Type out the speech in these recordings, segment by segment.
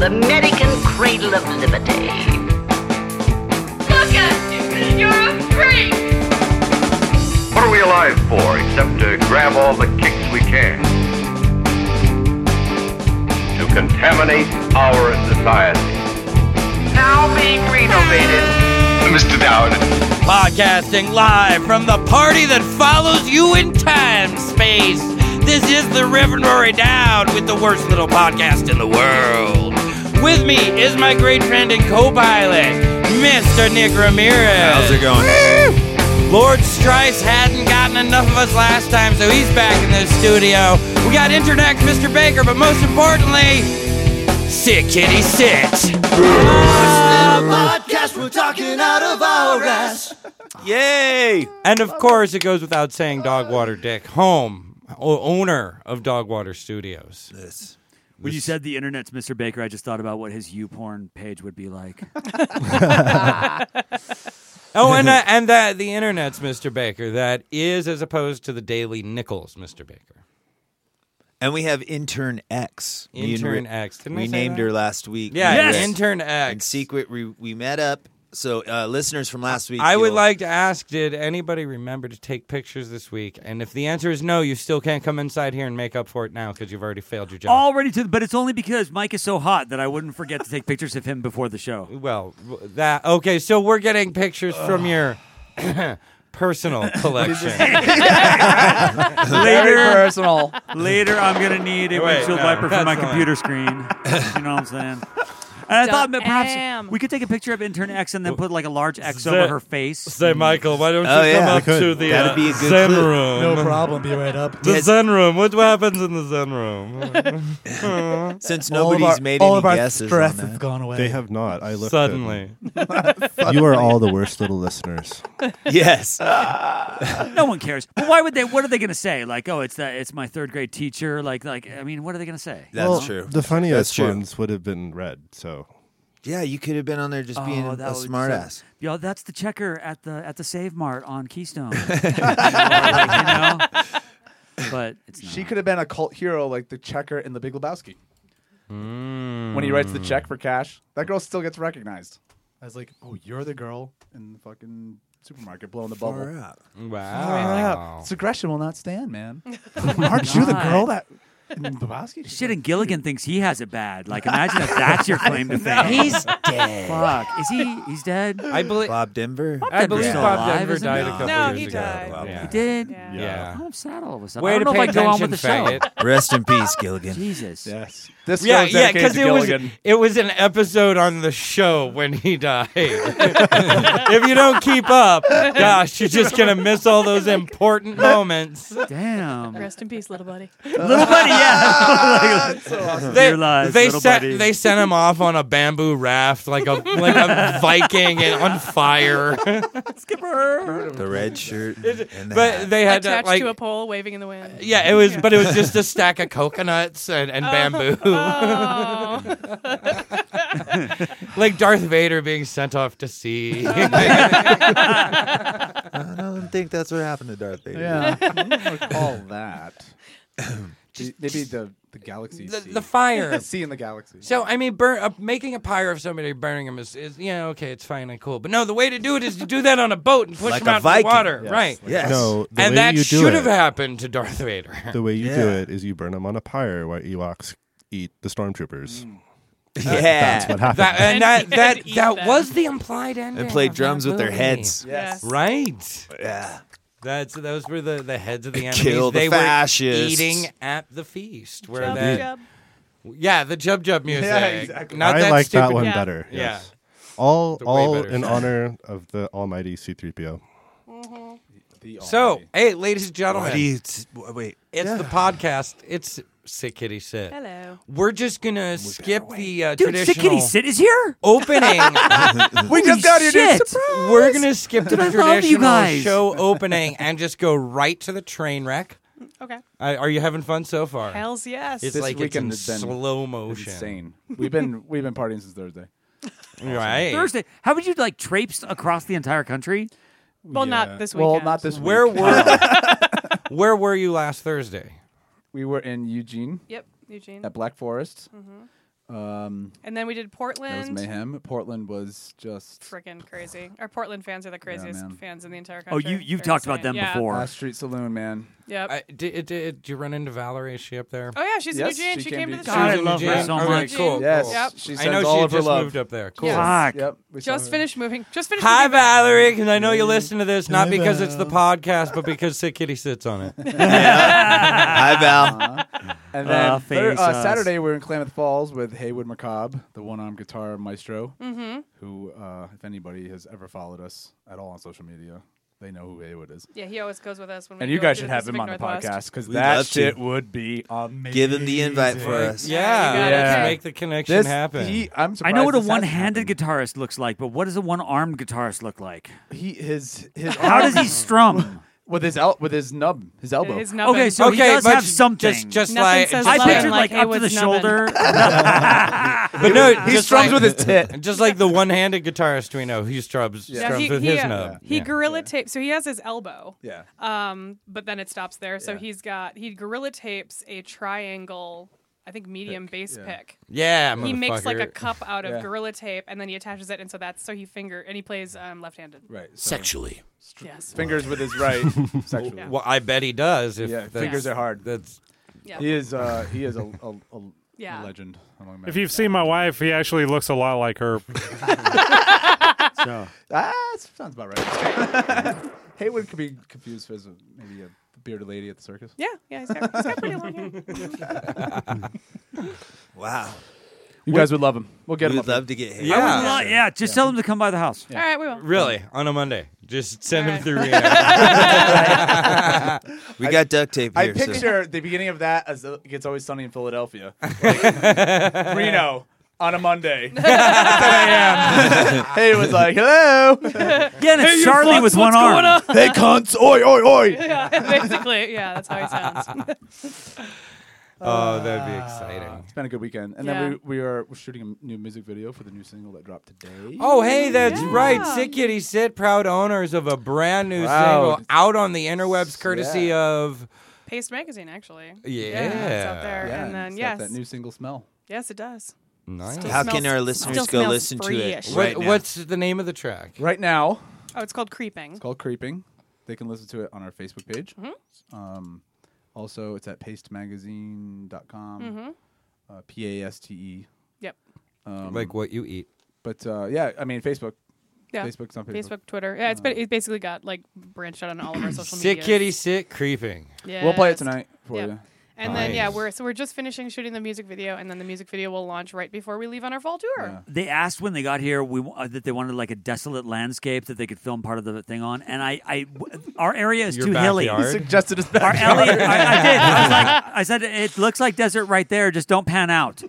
American cradle of liberty. Look at you! You're a freak! What are we alive for except to grab all the kicks we can? To contaminate our society. Now being renovated. Mr. Dowd. Podcasting live from the party that follows you in time space. This is the Reverend Rory Dowd with the worst little podcast in the world. With me is my great friend and co-pilot, Mr. Nick Ramirez. How's it going? Lord Strice hadn't gotten enough of us last time, so he's back in the studio. We got Internet Mr. Baker, but most importantly, Sit Kitty Sit. Podcast, we're talking out of our ass. Yay! And of course, it goes without saying, Dogwater Dick, owner of Dogwater Studios. When you said the internet's Mr. Baker, I just thought about what his YouPorn page would be like. And that the internet's Mr. Baker. That is as opposed to the Daily Nichols Mr. Baker. And we have Intern X. Intern X. Didn't I we say named that? her last week. Yeah, Yes. Intern X. In secret, we met up. So listeners from last week. I would like to ask, did anybody remember to take pictures this week? And if the answer is no, you still can't come inside here and make up for it now because you've already failed your job. But it's only because Mike is so hot that I wouldn't forget to take pictures of him before the show. Well, so we're getting pictures from your personal collection. Later, personal. Later, I'm going to need a windshield wiper for my computer screen. You know what I'm saying? And I thought perhaps we could take a picture of Intern X and then put like a large X over her face. Say, Michael, why don't you Oh, yeah. come up We could. to the That'd be a good Zen clip. room? No problem. Be right up. The Zen room. What happens in the Zen room? Since nobody's made all any of our guesses stress on has that. gone away. They have not. I looked. Suddenly. You are all the worst little listeners. Yes. No one cares. But why would they? What are they going to say? Like, oh, it's my third grade teacher. Like, I mean, what are they going to say? That's true. The funniest That's true. ones would have been read. So Yeah, you could have been on there just being a smartass. Yo, that's the checker at the Save Mart on Keystone. But it's not. She could have been a cult hero like the checker in The Big Lebowski. When he writes the check for cash, that girl still gets recognized. I was like, oh, you're the girl in the fucking supermarket blowing the bubble. Wow. Aggression will not stand, man. Aren't you the girl that in Lebowski? Shit, and Gilligan thinks he has it bad. Like, imagine if that's your claim to fame. He's dead. Fuck. Is he? He's dead? I believe Bob Denver. I believe still Bob alive, Denver isn't died he? a couple No, years he ago. died. He did? Yeah. I'm sad all of a sudden. Way I to don't know pay if I go on attention, with the show. faggot. Rest in peace, Gilligan. Jesus. Yes. This Yeah, show's dedicated because to it was Gilligan. an episode on the show when he died. If you don't keep up, gosh, you're just gonna miss all those important moments. Damn. Rest in peace, little buddy. Little buddy, yeah. Dear lies, little buddy. They sent him off on a bamboo raft like a Viking and on fire. Skipper. The red shirt. And the But hat. they had Attached to like to a pole, waving in the wind. yeah, it was, but it was just a stack of coconuts and bamboo. Oh. Like Darth Vader being sent off to sea. I don't think that's what happened to Darth Vader. Yeah. I don't recall that. Maybe the galaxy. the fire. Sea in the galaxy. So, I mean, making a pyre of somebody, burning them is okay, it's fine and cool. But no, the way to do it is to do that on a boat and push Like them a out in Viking. the water. Yes. Right. Yes. no, the And way that you do should it, have happened to Darth Vader. the way you do Yeah. it is you burn them on a pyre while Ewoks eat the stormtroopers. Yeah. That's what happened. That eat them. was the implied ending. And play of that drums with their movie. heads. Yes. Right. Yeah. Those were the heads of the enemies. Kill the they fascists. were eating at the feast. Where Jub, that, jub. Yeah, the Jub Jub music. Yeah, exactly. Not I that like that stupid- one Yeah. better. Yeah. Yes. All The way better in song. honor of the almighty C-3PO. So, hey, ladies and gentlemen, Wait. it's the podcast. It's Sit Kitty Sit. Hello. We're just gonna skip the Dude, traditional Sick Kitty Sit is here? opening. We just got here, dude. Shit. We're gonna skip the Dude, I love you traditional guys. show opening and just go right to the train wreck. Okay. Are you having fun so far? Hells yes. It's This like it's weekend in has been slow motion. Insane. We've been partying since Thursday. Right. Thursday. How would you like traipse across the entire country? well, Yeah. not this weekend. Well, not this week. Where were you last Thursday? We were in Eugene Yep, Eugene. at Black Forest. And then we did That Portland. was mayhem. Portland was just Freaking crazy. Our Portland fans are the craziest man. fans in the entire Oh, country. you've They're talked about insane. them Yeah. before. Last Street Saloon, man. Yep. Did you run into Valerie? Is she up there? Oh yeah, she's Yes, in Eugene. she She came came to to the God, I show. love her so Okay, much. cool. Yes, cool. Yep. she I sends know all she of her just love. moved up there. Cool. Yes. Fuck. Yep, we saw Just her. finished moving. Just finished. Hi, moving. Valerie, because I know you listen to this not because it's the podcast, but because Sick Kitty sits on it. Hi, Val. And then face us. Saturday, we were in Klamath Falls with Haywood Macabre, the one-armed guitar maestro, who, if anybody has ever followed us at all on social media, they know who Haywood is. Yeah, he always goes with us when we And you go guys to should the have him Pacific on the Northwest. podcast because We'd that love to. shit would be amazing. Give him the invite for us. Yeah, you got it. let's Okay. make the connection happen. I'm I surprised know what a this hasn't one-handed happened. guitarist looks like, but what does a one-armed guitarist look like? His How does he strum? with his nub, his elbow. His nubbin. Okay, so he does but have something. Just Nothing like, says I Loving pictured like like up to the Haywood's nubbin. shoulder. but no, he just strums like, with his tit. just like the one-handed guitarist we know, he strums with his nub. He Yeah. gorilla tapes. So he has his elbow. Yeah. But then it stops there. So Yeah. he gorilla tapes a triangle, I think medium bass yeah. pick. Yeah, He makes like a motherfucker. cup out of Yeah. gorilla tape, and then he attaches it, and so he plays left-handed. Right. So Sexually. Yes. fingers with his right. Sexually. Yeah. Well, I bet he does. If Yeah, that's- fingers are hard. That's Yeah. He is a Yeah. legend among men. If you've seen my wife, he actually looks a lot like her. So, That sounds about right. Haywood could be confused as maybe a bearded lady at the circus. Yeah. He's got pretty long hair. Wow. You guys would love him. We'll get him. We'd up love to get hit. Yeah. just tell them to come by the house. All right, we will. really on a Monday. Just send him Alright. through Reno. We got duct tape I here. so- picture the beginning of that as It's Always Sunny in Philadelphia. Like, Reno on a Monday. 10 a.m. Hey, it was like, hello. Yeah, and it's Charlie with one arm. Hey, cunts. Oi, oi, oi. Yeah, basically. Yeah, that's how he sounds. Oh, that'd be exciting. It's been a good weekend. And Yeah. then we're shooting a new music video for the new single that dropped today. Oh, hey, that's Yeah. right. Sick Kitty Sit, proud owners of a brand new Wow. single out on the interwebs, courtesy of. Paste Magazine, actually. Yeah. It's out there. Yeah, And then, it's yes. got that new single smell. Yes, it does. Nice. Still How smells- can our listeners still go smells listen to it free-ish. right now? What's the name of the track? Right now, Oh, it's called Creeping. it's called Creeping. They can listen to it on our Facebook page. Mm-hmm. Also, it's at pastemagazine.com. Mm-hmm. PASTE. Yep. Like what you eat. But yeah, I mean, Facebook. Yeah. Facebook's on Facebook. Facebook, Twitter. Yeah, it's basically got like branched out on all of our social Sick media. Kitty Sit, creeping. We'll play it tonight for Yeah. you. And then Nice. we're just finishing shooting the music video, and then the music video will launch right before we leave on our fall tour. Yeah. They asked when they got here that they wanted like a desolate landscape that they could film part of the thing on, and our area is Your too hilly. backyard? Suggested his Our backyard. Elliot, I did. I said it looks like desert right there. Just don't pan out.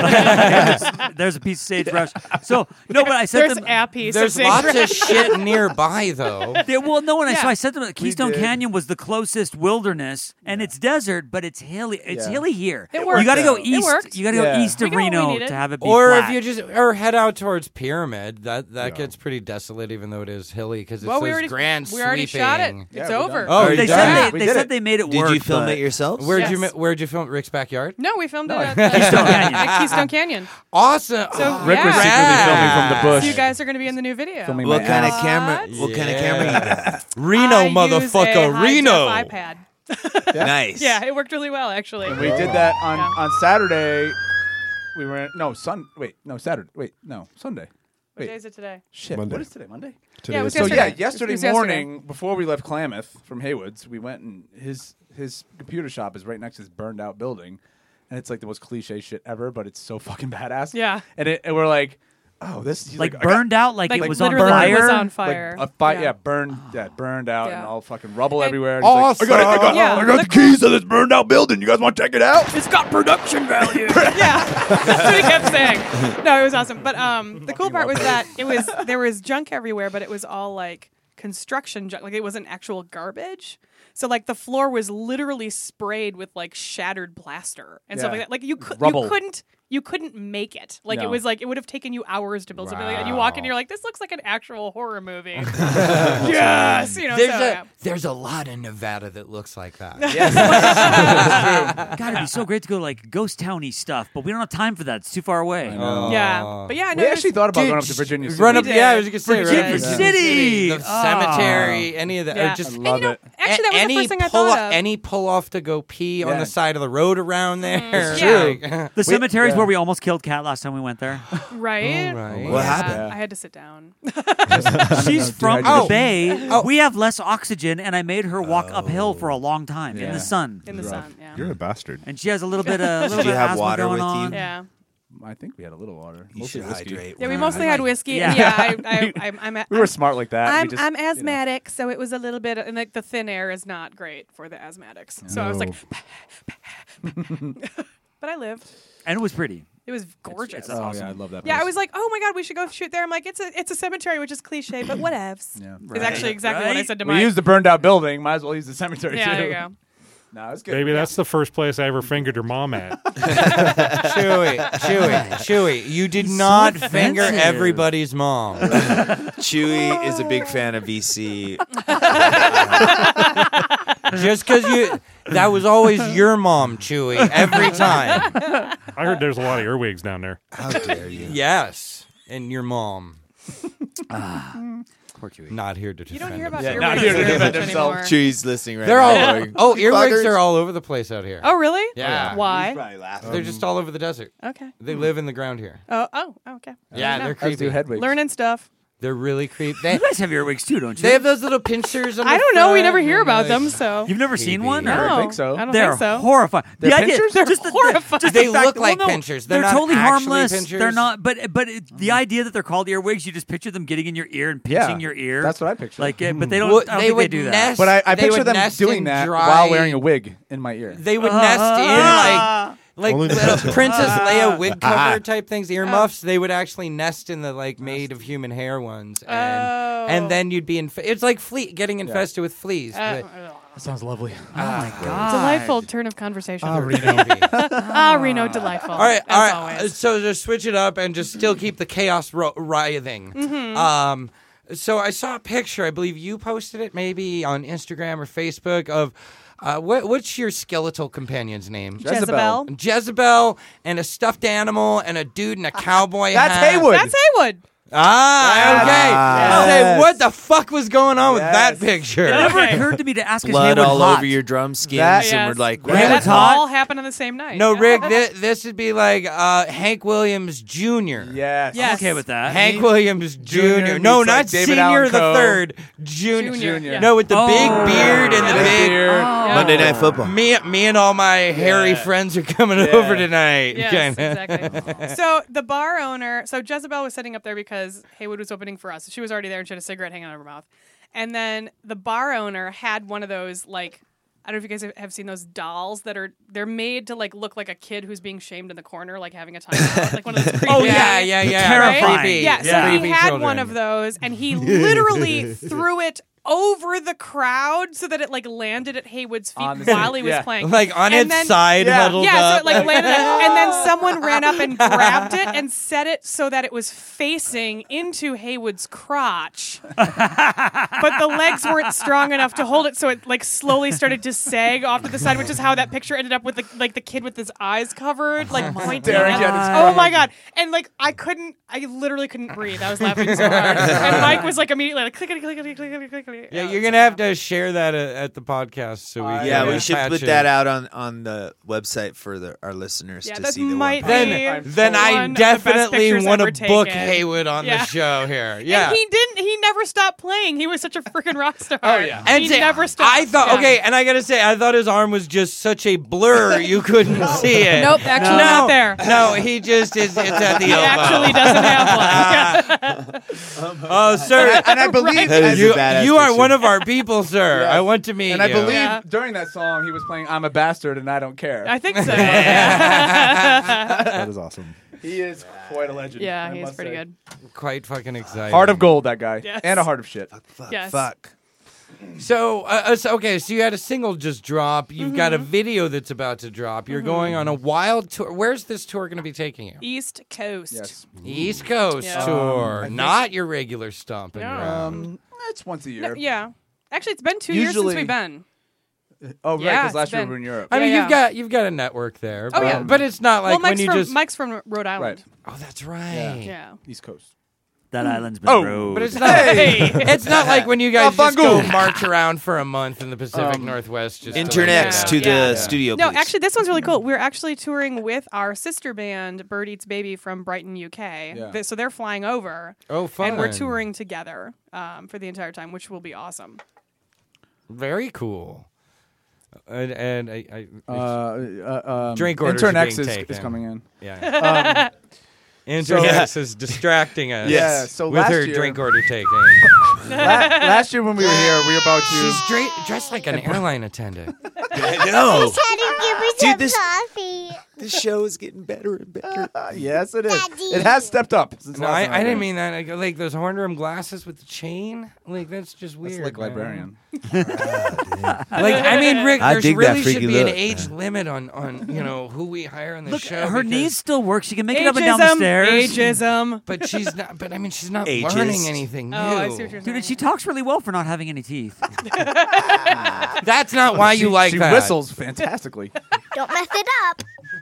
There's a piece of sagebrush. So no, but I said There's to them, a piece There's of lots sagebrush. of shit nearby, though. well, no, and so Yeah. I said to them, Keystone did. Canyon was the closest wilderness, and it's desert, but it's hilly. It's Yeah. hilly here. It worked. You got to go It east. worked. You got to go Yeah. east We of got what we Reno needed. to have it be Or flat. if you head out towards Pyramid, that gets pretty desolate, even though it is hilly because it's Well, those grand we already shot it. sweeping- It's Yeah, we're over. done. Oh, they you said done? We they did said it. they made it Did work. you film but- it yourselves? Yes. Where'd you film Rick's backyard? No, we filmed No, it at Keystone Canyon. at Keystone Canyon. Awesome. So Rick was yeah. secretly filming from the bush. So you guys are going to be in the new video. Filming What my kind of ass. camera? What kind of camera you got? Reno, I use a motherfucker, high-def Reno. iPad. Nice. Yeah, it worked really well actually. And we did that on, Yeah. on Saturday. We were Saturday. Sunday. What Wait. day is it today? Shit. Monday. What is today? Monday? Today Yeah, it is was So yesterday. yeah, yesterday It was yesterday. morning before we left Klamath from Haywood's, we went and his computer shop is right next to this burned out building, and it's like the most cliche shit ever, but it's so fucking badass. Yeah. And we're like, oh, this he's like I got- burned out, like Like it was on literally fire. it was on like fire. a fire, burned out Yeah. and all fucking rubble And- everywhere. And he's Awesome. like, I got Yeah. the keys to this burned out building. You guys want to check it out? It's got production value. Yeah, that's what he kept saying. No, it was awesome. But the cool part was that there was junk everywhere, but it was all like construction junk. Like it wasn't actual garbage. So like the floor was literally sprayed with like shattered plaster and stuff Yeah. like that. Like you Rubble. couldn't you couldn't make it. Like No. it was like it would have taken you hours to build something like that. And you walk in, you're like, this looks like an actual horror movie. Yes, you know. There's a lot in Nevada that looks like that. God, it'd be so great to go like ghost towny stuff, but we don't have time for that. It's too far away. Yeah, but yeah, We actually thought about going up to Virginia City. I was gonna say Virginia City, the cemetery, any of that. Yeah. Or just I love it. Actually, that was the first thing I thought of. Any pull off to go pee on the side of the road around there. It's true. Like, The cemetery is where we almost killed Kat last time we went there. Right? right. What Yeah, happened? I had to sit down. She's from dehydrated. the Bay. We have less oxygen, and I made her walk uphill for a long time in the sun. In the sun, yeah. You're a bastard. And she has a little bit of Did you have asthma water going with you? on. Yeah. I think we had a little water. You Mostly should whiskey. hydrate. Yeah, we mostly had whiskey. Yeah. Yeah, I'm We were smart like that. I'm We just, asthmatic, so it was a little bit, and like the thin air is not great for the asthmatics. So I was like, but I lived. And it was pretty. It was gorgeous. It's Oh awesome. yeah, I love that. Yeah, I place. was like, oh my god, we should go shoot there. I'm like, it's a cemetery, which is cliche, but whatevs. Yeah. It's actually exactly what I said to We Mike. used the burned out building. Might as well use the cemetery Yeah, too. there you go. No, it's good. Baby, that's the first place I ever fingered her mom at. Chewy. You did not finger offensive. everybody's mom. Chewy is a big fan of VC. Just because that was always your mom, Chewy, every time. I heard there's a lot of earwigs down there. How dare you? Yes, and your mom. Poor Chewy. Not here to defend You don't hear about himself. not earwigs here to very defend much himself. anymore. Chewy's listening right They're now. all going, earwigs fuckers. are all over the place out here. Oh, really? Yeah. Why? Probably laughing. They're just all over the desert. Okay. They live in the ground here. Oh, okay. Yeah, they're Let's creepy. do Hedwig. Learning stuff. They're really creepy. You guys have earwigs too, don't you? They have those little pincers on I the don't know. We front never hear and, about like, them, so. You've never seen one? No, Or? I think so. I don't They're think so. horrifying. They're pinchers? They're just horrifying. just They the fact- look like well, no, pinchers. They're They're not totally actually harmless. pinchers. They're not. But the idea that they're called earwigs, you just picture them getting in your ear and pinching your ear. That's what I picture. Like, but they don't. Well, I don't they think would they do that. nest- But I they picture would them nest doing in that dry- while wearing a wig in my ear. They would nest in like Only the Princess Leia wig Ah. cover type things, earmuffs. They would actually nest in the like made of human hair ones, and then you'd be it's like getting infested with fleas. Uh, but- That sounds lovely. Oh my god! Delightful turn of conversation. Reno. Reno, delightful. All right, as all right. always. So just switch it up and just still keep the chaos writhing. So I saw a picture. I believe you posted it, maybe on Instagram or Facebook. Of what's your skeletal companion's name? Jezebel. Jezebel and a stuffed animal and a dude in a cowboy hat. That's Haywood. That's Haywood. Ah, okay. Yes. Say, what the fuck was going on with that Yes. picture? It never Okay. occurred to me to ask. Blood Haywood all hot? over your drum skins, That- and we're like, Haywood's That hot. all happened on the same night. No, Yeah. Rick, this would be like Hank Williams Jr. Yes. Yes. Okay with that. Hank Williams Jr. Junior No, meets, not like, David Senior Allen the Coe. Third. Junior. Junior. No, with the big Oh. beard and the Big big. beard. Yeah. Monday Night Football. Me and all my hairy friends are coming over tonight. Yes, Kinda. exactly. So the bar owner, so Jezebel was sitting up there because Haywood was opening for us. So she was already there and she had a cigarette hanging out of her mouth. And then the bar owner had one of those, like, I don't know if you guys have seen those dolls they're made to like look like a kid who's being shamed in the corner, like having a time out. Like one of those creepy. Oh yeah. Terrifying. Creepy. Yeah, so Yeah. he Creepy had children. one of those, and he literally threw it over the crowd so that it like landed at Haywood's feet On the while seat, he was yeah. playing. Like on And its then- side, Yeah. huddled Yeah, so up. it like landed, and then someone ran up and grabbed it and set it so that it was facing into Haywood's crotch. But the legs weren't strong enough to hold it, so it like slowly started to sag off to the side, which is how that picture ended up with the kid with his eyes covered, like pointing. Staring at his Oh my god! And like I literally couldn't breathe. I was laughing so hard, and Mike was like immediately like clickety clickety clickety clickety. Yeah, you're gonna have to share that at the podcast so we Yeah, can we should patch put it. that out on the website for our listeners Yeah, to that see the might one. be Then one I of the best definitely pictures want ever to book taken. Haywood on Yeah. the show here. Yeah. And he never stopped playing. He was such a freaking rock star. Oh yeah. And he say, never stopped. I thought, Yeah. okay, and I gotta say, I thought his arm was just such a blur you couldn't see it. Nope, actually not there. No, he just is. It's at the He elbow. actually doesn't have one. Oh, sir, And I believe, That is you, a badass you are picture. one of our people, sir. Yes. I want to meet and I you. believe Yeah. during that song he was playing "I'm a Bastard and I Don't Care." I think so. That is awesome. He is quite a legend. Yeah, I he's must pretty say. good. Quite fucking exciting. Heart of gold, that guy, Yes. and a heart of shit. Fuck, Yes. fuck. So you had a single just drop. You've got a video that's about to drop. You're going on a wild tour. Where's this tour going to be taking you? East Coast. Yes. East Coast Yeah. tour, not your regular stomping ground. It's once a year. Yeah. Actually, it's been 2 years since Usually- we've been. Oh, right, Yeah, because last it's year we been- were in Europe. I mean, Yeah, you've got a network there. Oh, but, yeah. but it's not like when you Mike's from Rhode Island. Right. Oh, that's right. Yeah. East Coast. That island's been Oh, rode. But it's not. It's not like when you guys just go march around for a month in the Pacific Northwest. Just Internext to the studio. No, please. actually, this one's really cool. We're actually touring with our sister band, Bird Eats Baby from Brighton, UK. Yeah. So they're flying over. Oh, fun! And we're touring together for the entire time, which will be awesome. Very cool. And Drink orders Intern are X being is taken. coming in. Yeah. Intern X is distracting us. Yeah, so with last her year- drink order taking. Last year when we were here, we were about to. She's dressed like an airline attendant. I know. Dude, coffee. this show is getting better and better. Yes, it is. Daddy. It has stepped up. Since No, last time I didn't was mean that. Like those horn rim glasses with the chain. Like that's just here. weird. It's like man. librarian. Like I mean, Rick, I there dig that really should freaky be an look. age limit on who we hire on the Look, show. her because- knees still work. She can make it up and down the Ageism, stairs. Ageism. But she's not. But I mean, she's not Ageist. learning anything new. Oh, I see what you're saying. Dude, and she talks really well for not having any teeth. That's not why you like she that, whistles fantastically. Don't mess it up.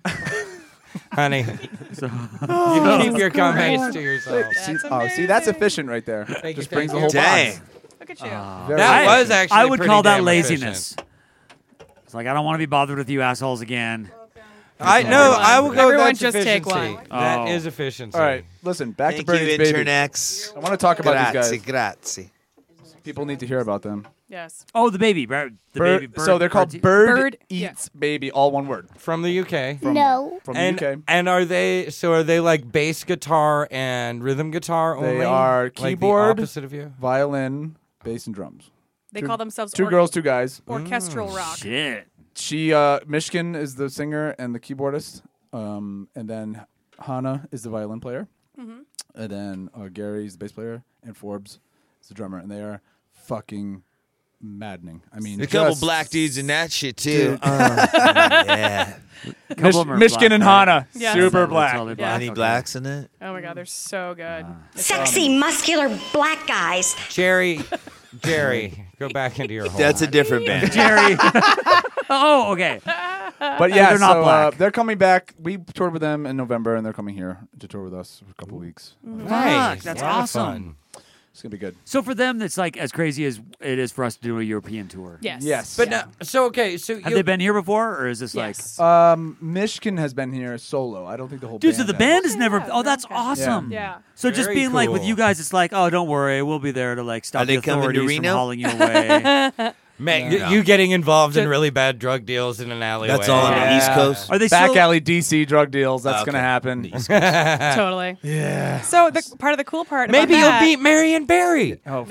honey. So, You keep your comments to yourself. See, that's efficient right there. Thank Just you, brings the thank whole you. Dang. box. Look at you. Very That efficient. was actually. I would pretty call that damn laziness. efficient. It's like I don't want to be bothered with you assholes again. I will go. Everyone That's just take efficiency. one. That Oh. is efficiency. All right, listen. Back to Thank Birdie's you, Baby. Intern X. I want to talk about these Grazie, guys. grazie. People need to hear about them. Yes. Oh, the baby. The baby. So they're called bird- Bird yeah. Eats Baby, all one word. From the UK. No. From And the UK. and are they like bass guitar and rhythm guitar only? They are Like the keyboard, opposite of you. violin, bass, and drums. They Two- call themselves Two girls, two guys. orchestral rock. Shit. She, Mishkin is the singer and the keyboardist, and then Hannah is the violin player, and then Gary's the bass player, and Forbes is the drummer, and they are fucking maddening. I mean, A couple just- black dudes in that shit too. Dude. Yeah. A couple of them are Mishkin black, and right? Hannah, Yes. super That's black. all they're Yeah. Any Okay. blacks in it? Oh my god, they're so good. Sexy, muscular black guys. Jerry, go back into your hole. That's a different band. Jerry. Oh, okay. But yeah, They're not so black. they're coming back. We toured with them in November, and they're coming here to tour with us for a couple weeks. nice. That's A lot of awesome. fun. It's gonna be good. So for them, it's like as crazy as it is for us to do a European tour. Yes. Yes. But now, so okay, so Have you, they been here before, or is this Yes. Mishkin has been here solo. I don't think the whole like, dude? band So the has. band is never. Yeah, Oh, that's okay. awesome. Yeah. So just Very being like with cool. you guys, it's like, oh, don't worry, we'll be there to like stop Are they the coming to authorities from Reno? hauling you away. man, Yeah. you getting involved in really bad drug deals in an alleyway. That's all on the East Coast. Are they Back still? alley DC drug deals. That's Okay. gonna happen. Totally. Yeah. So the part of the cool part Maybe about you'll that, beat Marion Barry. Oh,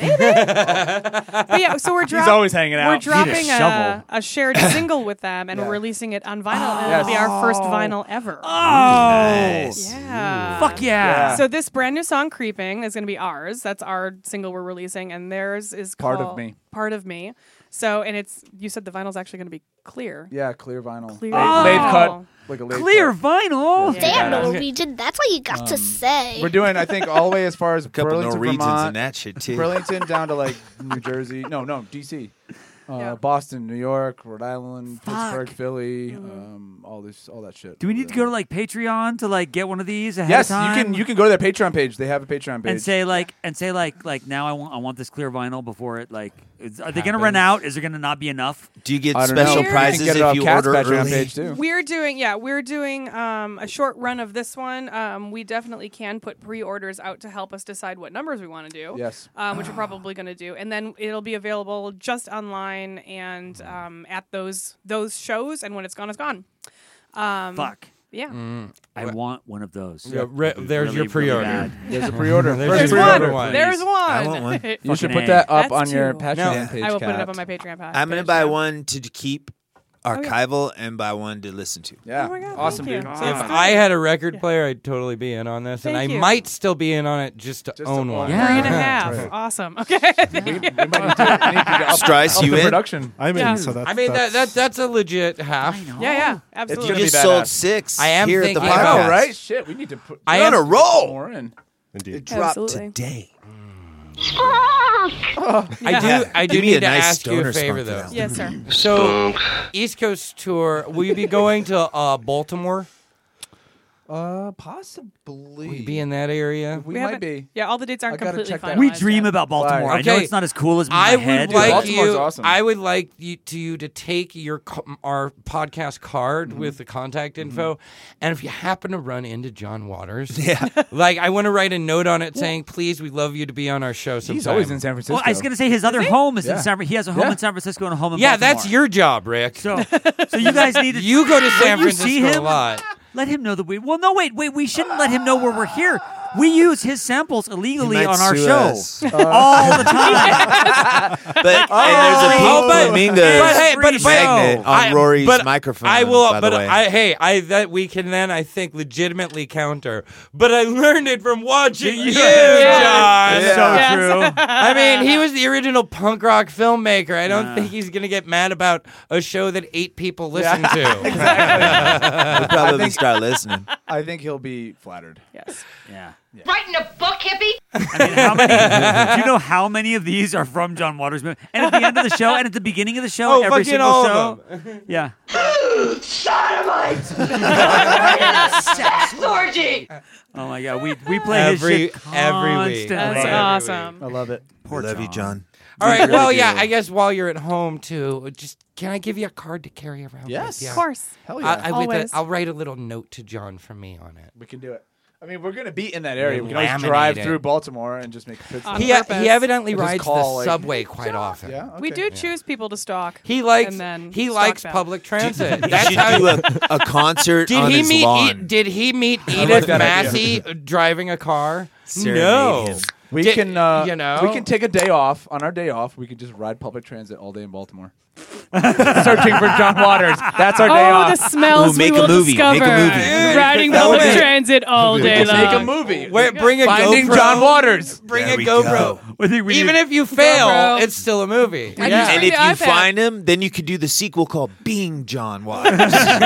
But yeah, so we're he's always hanging out. we're Need a dropping shovel. a shared single with them, and Yeah. we're releasing it on vinyl, and Yes. it'll be our first vinyl ever. Oh, Nice. Yeah. fuck yeah! So this brand new song, "Creeping," is going to be ours. That's our single we're releasing, and theirs is Part of called Me. Part of Me. So, and it's you said the vinyl's actually going to be clear. Yeah, clear vinyl. Clear. Lathe Oh. cut. Like a lathe Clear cut. vinyl. Yeah. Damn, Norwegian. That's all you got to say. We're doing, I think, all the way as far as A couple Burlington, Norwegians Vermont, in that shit too. Burlington down to like New Jersey. No, DC. Yeah. Boston, New York, Rhode Island, Pittsburgh, Fuck. Philly, all that shit. Do we need to go to like Patreon to like get one of these ahead Yes, of time? you can go to their Patreon page. They have a Patreon page. and say like now I want this clear vinyl before it like are they gonna Happens. run out? Is there gonna not be enough? Do you get I don't know. special You can prizes get it if off you Cat's order Patreon early? page too. We're doing a short run of this one. We definitely can put pre-orders out to help us decide what numbers we want to do. Yes. Which we're probably going to do, and then it'll be available just online and at those shows. And when it's gone, it's gone. Fuck. Yeah. I want one of those. Yeah, there's Really, your pre-order. really bad. There's a pre-order. There's There's your one. pre-order one. There's one. I want one. You should Fucking put that That's up on your two. Patreon No. page. I will put it Kat. up on my Patreon page. I'm gonna buy one to keep archival and buy one to listen to. Yeah. Oh my God, Awesome, thank dude. you. So If Sounds I had a record player, I'd totally be in on this, and Thank I you. might still be in on it just to own one. Yeah. 3.5. Right. Awesome. Okay. we might need to up, Strice, up you the in? production. I'm Yeah. in, so that's. I mean, that's, that's a legit half. Yeah, You absolutely. gonna just be sold badass. 6 I am here at the thinking I about podcast. know, right? Shit, we need to put. I You're on am- a roll. More in. Indeed. It dropped Absolutely. today. I do Give me need a to nice ask you a stoner favor, skunk for though. that. Yes, sir. So, East Coast tour, will you be going to Baltimore? Possibly. Will you be in that area? We haven't- might be. Yeah, all the dates aren't I gotta completely check that finalized. We out. dream yet. about Baltimore. I know Okay. it's not as cool as in I my head. would like Baltimore's you. awesome. I would like you to take our podcast card with the contact info, and if you happen to run into John Waters, like I want to write a note on it saying, "Please, we'd love you to be on our show." Sometime. He's always in San Francisco. Well, I was going to say his other home is in Yeah. San. He has a home Yeah. in San Francisco and a home in Yeah, Baltimore. that's your job, Rick. So you guys need to. You go to San when you see Francisco a him, lot. Let him know that we. Well, no, wait. We shouldn't let him know where we're here. We use his samples illegally He might on our sue show us. all the time. But and there's a Pete Flamingos magnet on Rory's microphone. I will, by but the way. that we can then I think legitimately counter. But I learned it from watching you, John. Yes. So Yes. true. I mean, he was the original punk rock filmmaker. I don't think he's gonna get mad about a show that 8 people listen to. We'll probably start listening. I think he'll be flattered. Yes. Yeah. Writing a book, hippie? I mean, how many? Do you know how many of these are from John Waters' movie? And at the end of the show, and at the beginning of the show, Oh, every fucking single all show. of them. Yeah. Sodomite! Sex orgy! Oh my God, we play Every his shit week. constantly. That's Every awesome. I love it. I love you, John. All right. really Well, do. yeah. I guess while you're at home too, just can I give you a card to carry around? Yes. with you? Of course. Hell yeah. Always. I'll write a little note to John from me on it. We can do it. I mean, we're going to be in that area. Yeah, We can always laminate drive it. through Baltimore and just make a picture. On He purpose. evidently Just rides call, the like, subway quite often. Yeah, okay. We do choose people to stalk. He likes and then he stalk likes them. public transit. You That's should how do a concert did on he his meet lawn. did he meet like Edith that Massey driving a car? Serenade No. him. We Did- can, you know? we can take a day off. On our day off, we can just ride public transit all day in Baltimore. Searching for John Waters. That's our day Oh, off. the smells Ooh, make we will a movie. discover. Make a movie. Dude, Riding that public would be- transit all day long. Make a movie. Wait, bring a Finding GoPro. John Waters. Bring There a we GoPro. go. I think we Even need- if you fail, GoPro. it's still a movie. And Yeah. And Bring if the you iPad. find him, then you could do the sequel called Being John Waters.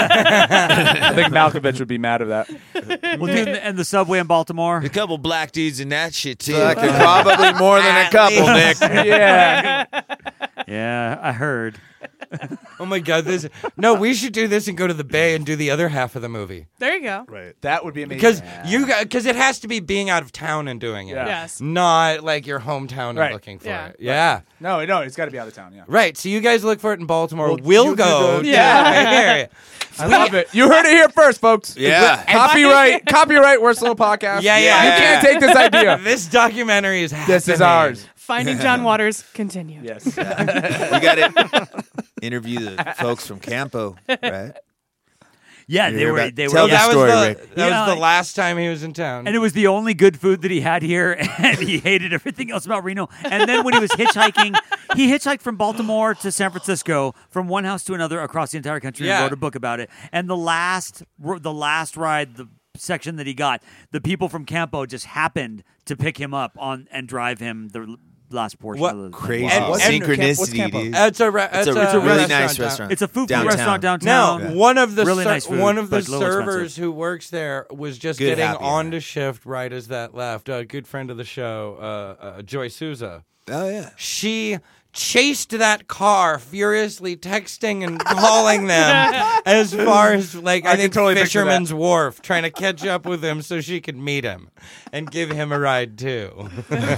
I think Malkovich would be mad at that. We'll do and the subway in Baltimore. A couple black dudes in that shit too. Probably more than a couple, Nick. Yeah. Yeah, I heard. Oh my God! We should do this and go to the Bay and do the other half of the movie There you go. Right. That would be amazing. because it has to be being out of town and doing it, Yeah. Yes. not like your hometown and Right. looking for Yeah. it. Yeah, No, it's got to be out of town, yeah. right. So you guys look for it in Baltimore. Well, We'll you do go. the- Yeah. I love it. You heard it here first, folks. Yeah. Copyright, Worst Little Podcast. Yeah. You can't take this idea. This documentary is happening. This is ours. Finding John Waters continued. Yes. We got to interview the folks from Campo, right? Yeah, You they hear were. about- They tell were. the That story, was Rick. that Yeah, was the last time he was in town. And it was the only good food that he had here, and he hated everything else about Reno. And then when he was hitchhiking, he hitchhiked from Baltimore to San Francisco, from one house to another across the entire country, Yeah. and wrote a book about it. And the last ride, the section that he got, the people from Campo just happened to pick him up on and drive him the last portion What of the Crazy And- What's synchronicity, Campo? dude. It's a It's a really nice restaurant. It's a food Downtown. restaurant No, downtown. one of the Really nice food, one of the but a little servers expensive. who works there was just Good getting happy hour. onto shift right as that left. A good friend of the show, Joy Souza. Oh yeah. She chased that car, furiously texting and calling them as far as I can think totally picture Fisherman's Wharf, trying to catch up with him so she could meet him and give him a ride too.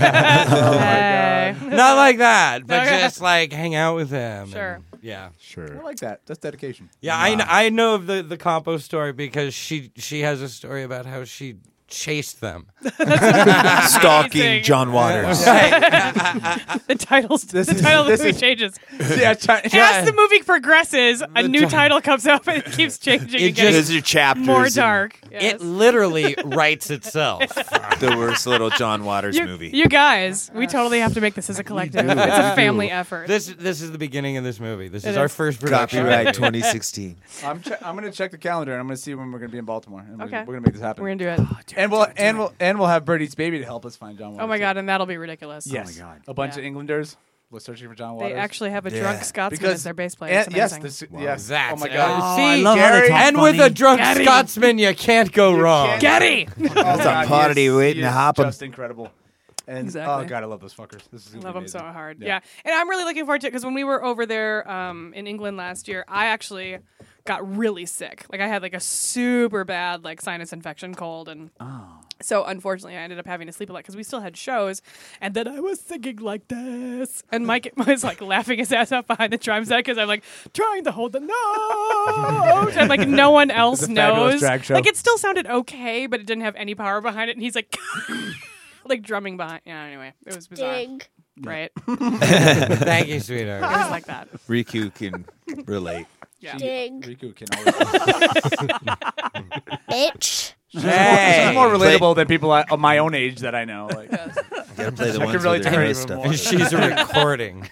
Hey. Not like that, but Okay. just hang out with him. Sure. and- yeah. I Sure. like that. That's dedication. Yeah, I know of the Campo story because she has a story about how she chased them. Stalking John Waters. The title of the movie changes. Yeah, as the movie progresses, a new title comes up and it keeps changing. It again. Those are chapters. More and dark. Yes. It literally writes itself. The worst little John Waters movie. You guys, we totally have to make this as a collective. It's a family effort. This is the beginning of this movie. This is our first production. Copyright 2016. I'm going to check the calendar and I'm going to see when we're going to be in Baltimore. And Okay. we're going to make this happen. We're gonna do it. And we'll have Birdie's Baby to help us find John Waters. Oh my god, and that'll be ridiculous. Yes. Oh my God. A bunch Yeah. of Englanders was searching for John Waters. They actually have a drunk Scotsman Because- as their bass player. It's And, yes, amazing. yes. That's Oh my god. See, I love how they Gary- talk and funny. with a drunk Getty. Scotsman, you can't go wrong. Getty! Oh, God, party he is- waiting he to is hop 'em. Just incredible. And Exactly. oh god, I love those fuckers. This is I love them so amazing. hard. Yeah. And I'm really looking forward to it because when we were over there in England last year, I actually got really sick. Like I had like a super bad like sinus infection cold and so unfortunately I ended up having to sleep a lot because we still had shows and then I was singing like this and Mike was like laughing his ass off behind the drum set because I'm like trying to hold the note and like no one else It's a fabulous knows. drag show. Like it still sounded okay but it didn't have any power behind it and he's like like drumming behind. Yeah, anyway, it was bizarre. Dig. Right? Thank you, It sweetheart. was like that. Riku can relate. Yeah. Dig. Riku can always. Bitch. This is more relatable than people of my own age that I know. Like, Gotta play the I ones can relate with to their her hair even stuff. more. She's a recording.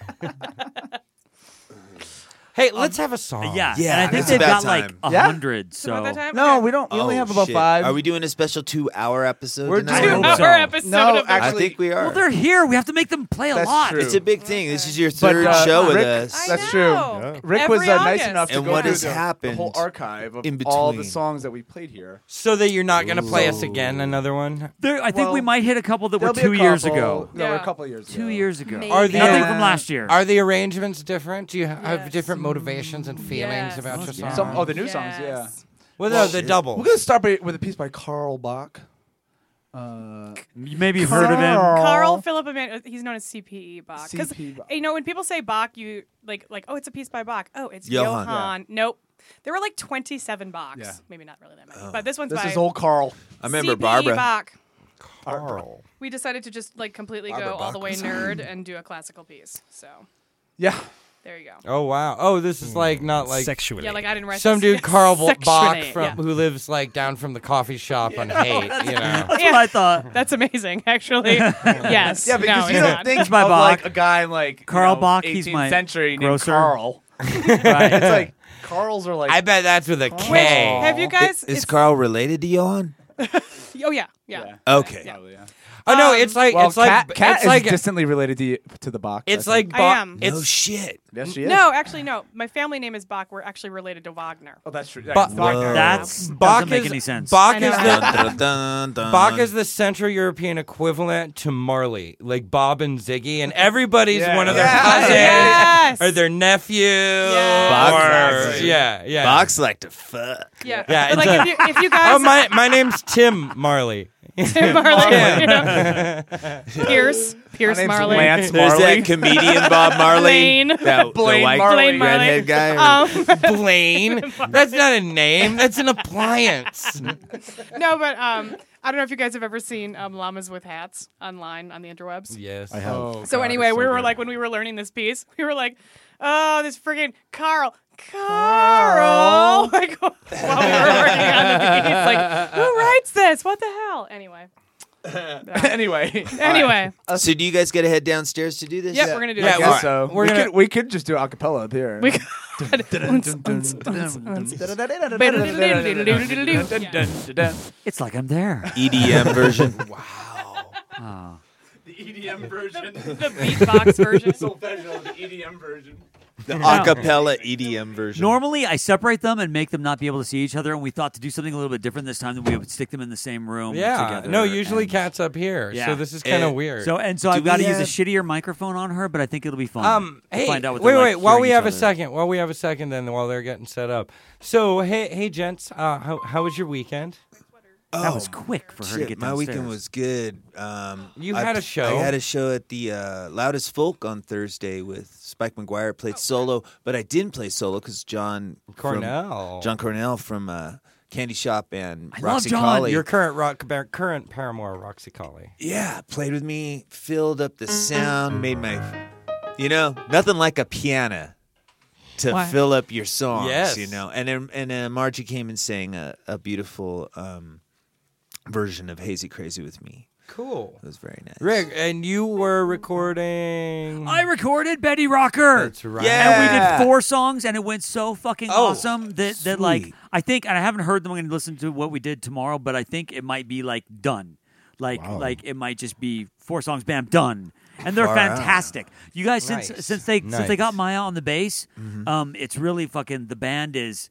Hey, let's have a song. Yeah, Yeah, and I think it's they've about got like time. 100. Is it about that So time? no, Okay. we don't. We only have about shit. 5. Are we doing a special 2-hour episode We're tonight? doing- I hope so. 2-hour episode No, of the I actually- think we are. well, they're here. We have to make them play a That's lot. true. It's a big thing. This is your But, third show with Rick- us. I That's true. know. Rick was Every nice August. enough to And go what through has the happened whole archive of in all the between? songs that we played here. So that you're not going to play us again, another one? I think we Well, might hit a couple that were There'll be a 2 years couple- ago. No, Yeah. a couple of years ago. 2 years ago. Maybe. Are the Nothing from last year. Are the arrangements different? Do you have Yes. different motivations and feelings Yes. about your Yeah. song? The new songs, yeah. Yes. Well, no, the double. We're gonna start with a piece by Carl Bach. Maybe you've heard of him. Carl Philip Eman- he's known as CPE Bach. Because CP Bach. you know when people say Bach, you like oh it's a piece by Bach. Oh, it's Johann. Johann. Nope. There were like 27 Bachs. Yeah. Maybe not really that many. But this one's This by is old Carl. I remember CPE Barbara. Bach. Carl. We decided to just like completely Barbara go all the Bach way was- nerd and do a classical piece. So Yeah. there you go. Oh, wow. Oh, this is like not like Sexually. Yeah, like I didn't write some this. dude, Carl Bach, Sexually, from yeah. who lives like down from the coffee shop on Haight, you know. That's what I thought. That's amazing, actually. Yes. Yeah, because no, you it's don't not. think It's by of Bach. like a guy in like Carl you know, Bach, 18th he's my century named grocer. Carl. Right. It's like Carls are like I bet that's with a K. Wait, have you guys? Is it's- Carl related to Johan? Oh yeah, yeah. Okay. Probably, yeah. Oh no, it's like Well, it's like Kat it's is like distantly related to the Bach. it's I like think. I Bach. am. It's No shit. Yes, she is. No, actually, no. My family name is Bach. We're actually related to Wagner. Oh, that's true. Ba- Wagner. That's Bach doesn't make is any sense. Bach I know. is Dun, the dun, dun, dun. Bach is the Central European equivalent to Marley, like Bob and Ziggy, and everybody's Yeah. one of their Yes. cousins Yes. or their nephew. Bach Or, likes- yeah. Bach's like to fuck. Yeah. Yeah, But it's like a- if you guys, Oh, my name's Tim Marley. Tim Marley, you know? Pierce My name's Marley, Lance There's Marley. that comedian Bob Marley. Blaine. That, Blaine the white Marley. Blaine Marley. redhead guy. Blaine. That's not a name. That's an appliance. No, but I don't know if you guys have ever seen Llamas with Hats online on the interwebs. Yes. I have. Oh, So God, anyway, it's we were good. like when we were learning this piece, we were like, oh, this freaking Carl. Like while we were working on the piece, like who writes this? What the hell? Anyway. Anyway. So do you guys got to head downstairs to do this? Yep, we're gonna do Yeah, that. I guess so. we're we gonna- could we could just do a cappella up here. We could- It's like I'm there. EDM version. Oh. The EDM version. the beatbox version. Professional, the EDM version. The acapella EDM version. Normally, I separate them and make them not be able to see each other, and we thought to do something a little bit different this time, that we would stick them in the same room Yeah. together. No, usually and- Kat's up here. Yeah. So this is kind of And- weird. So Do I've got to we use a have- shittier microphone on her, but I think it'll be fun. Hey, Find out what wait, they're wait. like While hearing we each have a second, then while they're getting set up. So, hey, gents, how was your weekend? That was quick for her to Shit, get my downstairs. weekend was good. You had a show. I had a show at the Loudest Folk on Thursday with Spike McGuire. Played solo, but I didn't play solo because John Cornell. Cornell from Candy Shop and I love Roxy John. Colley. Your current paramour, Roxy Colley. Yeah, played with me, filled up the sound, made my, nothing like a piano to Why? fill up your songs, Yes. And then Margie came and sang a beautiful version of Hazy Crazy with me. Cool. It was very nice. Rick, and you were recording. I recorded Betty Rocker. That's right. And we Yeah. did 4 songs, and it went so fucking awesome that like, sweet. I think, and I haven't heard them. I'm going to listen to what we did tomorrow, but I think it might be like done. Like it might just be 4 songs, bam, done. And they're Far out. fantastic. You guys, Nice. since they got Nice. Maya on the bass, it's really fucking, the band is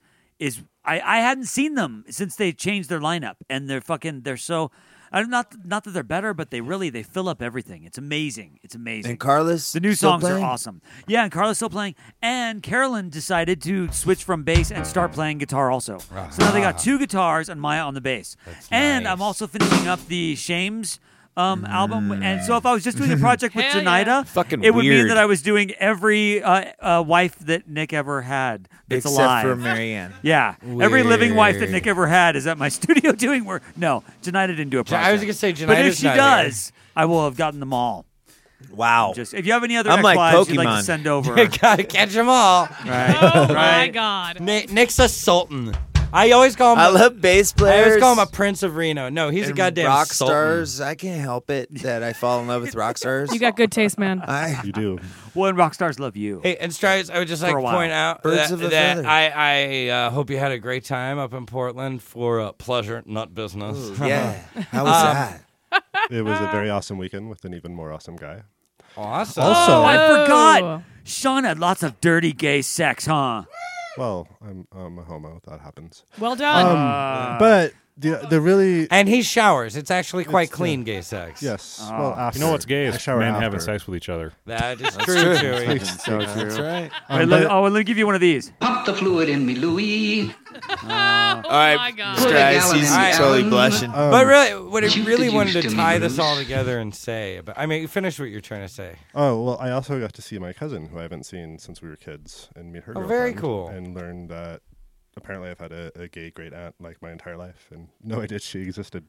I hadn't seen them since they changed their lineup, and they're so. Not that they're better, but they fill up everything. It's amazing. It's amazing. And Carlos, the new still songs playing? are awesome. Yeah, and Carlos still playing. And Carolyn decided to switch from bass and start playing guitar also. So now they got 2 guitars and Maya on the bass. And nice. I'm also finishing up the Shames album. And so if I was just doing a project with Hell Janida, yeah. Fucking it would mean weird. that I was doing every wife that Nick ever had that's Except alive. for Marianne. Yeah, every living wife that Weird. Nick ever had is at my studio doing work. No, Janida didn't do a project. I was gonna say but if Janida's she not does, I will have gotten them all. Wow. Just if you have any other I'm like ex-wives you'd like Pokemon. to send over, Gotta catch them all. right? Oh my Right. God. Nick's a sultan. I always call him. I love bass I players. always call him a Prince of Reno. No, he's a and goddamn rock sultan. stars. I can't help it that I fall in love with rock stars. You got good taste, man. You do. Well, and rock stars love you. Hey, and Strides, I would just For like a to while. point out Birds that, of a that feather. I hope you had a great time up in Portland for pleasure, not business. Ooh, yeah. How was that? It was a very awesome weekend with an even more awesome guy. Awesome. Also, Oh, I Oh. forgot. Sean had lots of dirty gay sex, huh? well, I'm a homo. That happens. Well done. But the really And he showers. It's actually quite It's, clean, gay sex. yes. Well, after, You know what's gay I is shower men after. having sex with each other. That is true, true. Chewy. So true. That's right. Wait, let me give you one of these. Pump the fluid in me, Louis. All right, my God. Mr. Put a Ice, gallon he's in the totally gallon. blushing. But really, what I Shoot the really wanted juice to to me, tie this Bruce. all together and say, but I mean, finish what you're trying to say. Oh, well, I also got to see my cousin, who I haven't seen since we were kids, and meet her Oh, very girlfriend, cool. And learned that apparently I've had a gay great aunt like my entire life, and no idea she existed.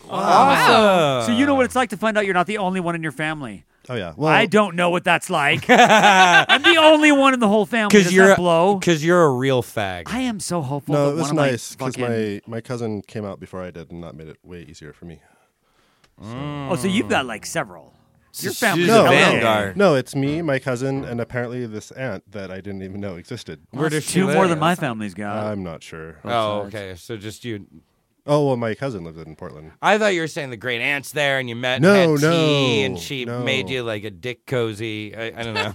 Awesome. So you know what it's like to find out you're not the only one in your family. Oh, yeah. Well, I don't know what that's like. I'm the only one in the whole family. Does that blow? Because you're a real fag. I am so hopeful. no, that it was one of my nice because fucking- my cousin came out before I did, and that made it way easier for me. Oh, so you've got like several. Your family. She's a vanguard. No, it's me, my cousin, and apparently this aunt that I didn't even know existed. Where does she 2 more live? than my family's got. I'm not sure. Oh, okay. So just you. Oh, well, my cousin lives in Portland. I thought you were saying the great aunt's there and you met No, and had tea no, and she no. made you like a dick cozy. I don't know.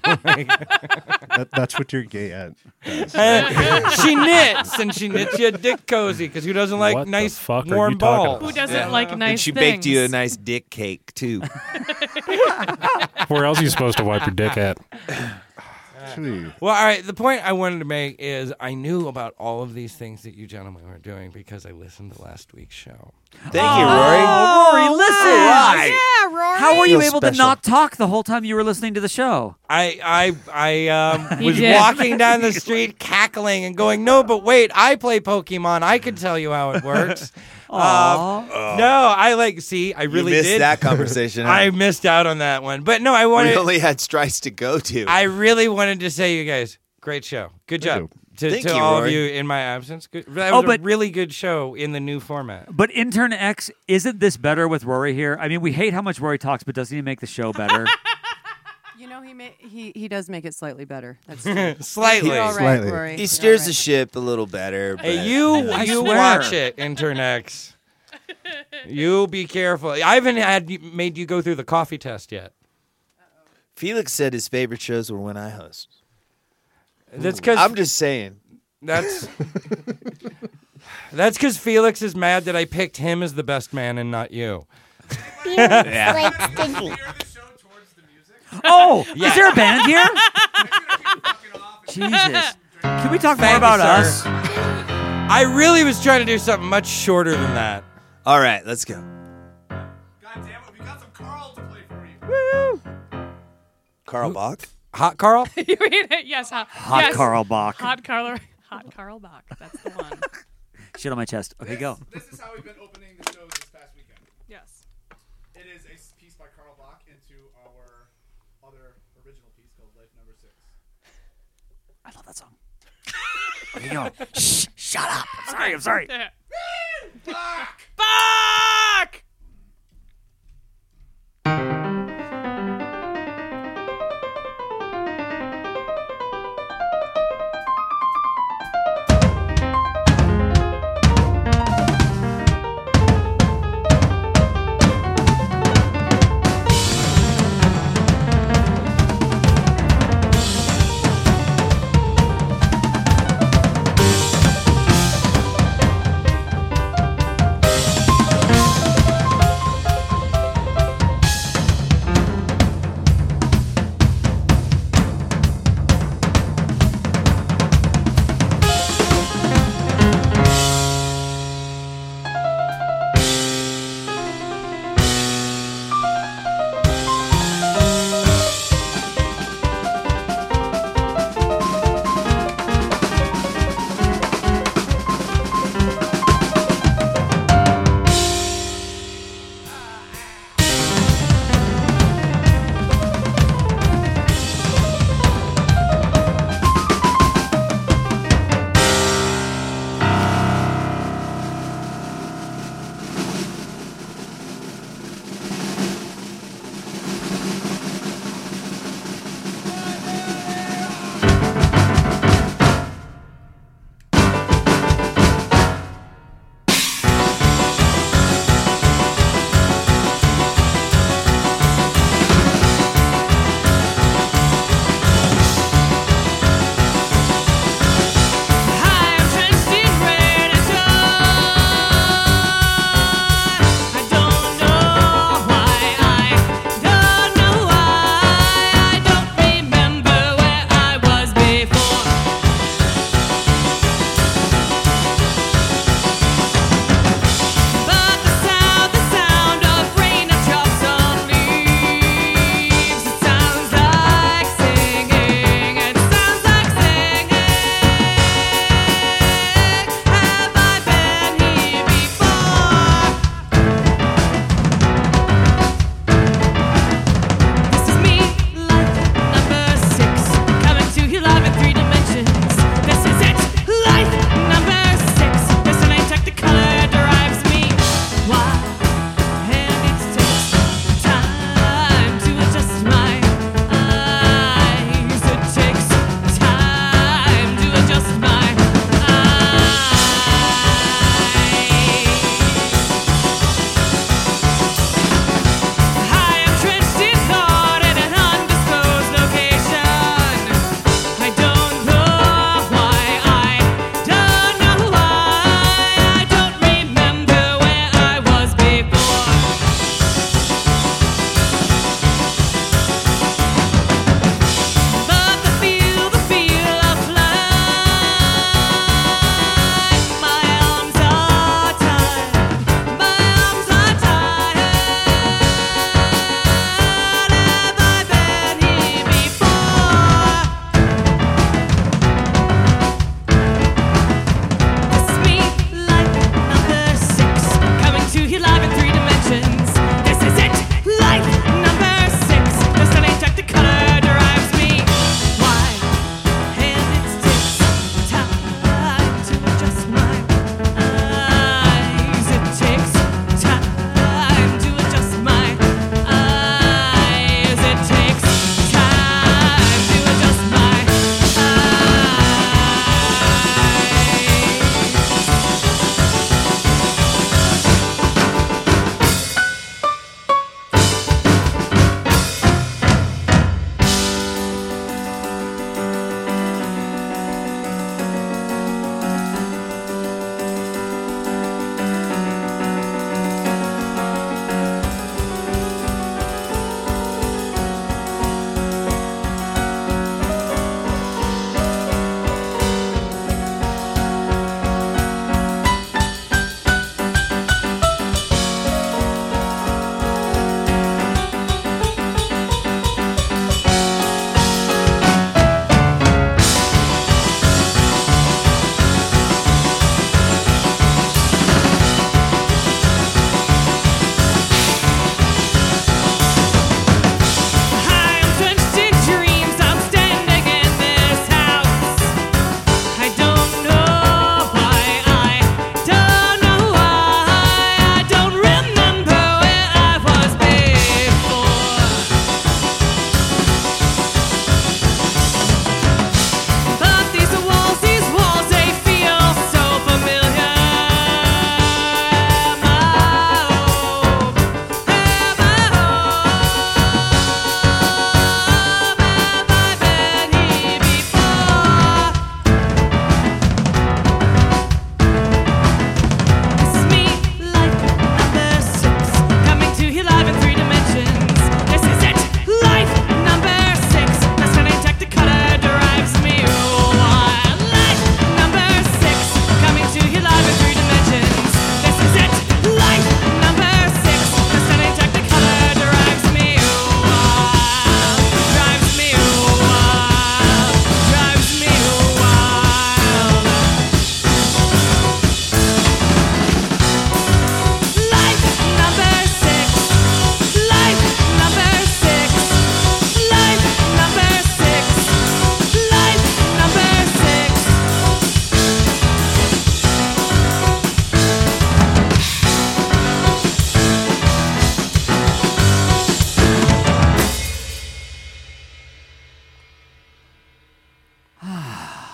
That's what your gay aunt does. She knits and she knits you a dick cozy because who doesn't like What the nice fuck are warm you talking balls? about? Who doesn't like nice And she things? baked you a nice dick cake, too. Where else are you supposed to wipe your dick at? Actually, Well, all right. The point I wanted to make is I knew about all of these things that you gentlemen were doing because I listened to last week's show. Thank you, Rory. Oh, Rory, listen. Yeah, Rory. How were you Feels able to special. not talk the whole time you were listening to the show? I He was did. walking down the street cackling and going, no, but wait, I play Pokemon. I can tell you how it works. No, I really You missed did. that conversation. Huh? I missed out on that one. But no, I we wanted. only had Strice to go to. I really wanted to say, you guys, great show. Good job. To Thank you, all of Rory. you in my absence. Good. That was a really good show in the new format. But Intern X, isn't this better with Rory here? I mean, we hate how much Rory talks, but doesn't he make the show better? You know, he does make it slightly better. That's true. Slightly. You're all right, Slightly. Rory. He You're steers all the right. ship a little better. But, Hey, you I you swear. watch it, Intern X. You be careful. I haven't made you go through the coffee test yet. Felix said his favorite shows were when I host. That's because I'm just saying. That's because Felix is mad that I picked him as the best man and not you. Oh, is there a band here? Jesus. Can we talk more Thank you, about sir. us? I really was trying to do something much shorter than that. All right, let's go. God damn it, we got some Carl to play for you. Carl Bach? Hot Carl? You mean it? Yes. Hot yes. Carl Bach. Hot Carl Bach. That's the one. shit on my chest. Okay, go. This is how we've been opening the shows this past weekend. Yes. It is a piece by Carl Bach into our other original piece called Life Number 6. I love that song. Okay, go. Shh, shut up. I'm sorry. Bach!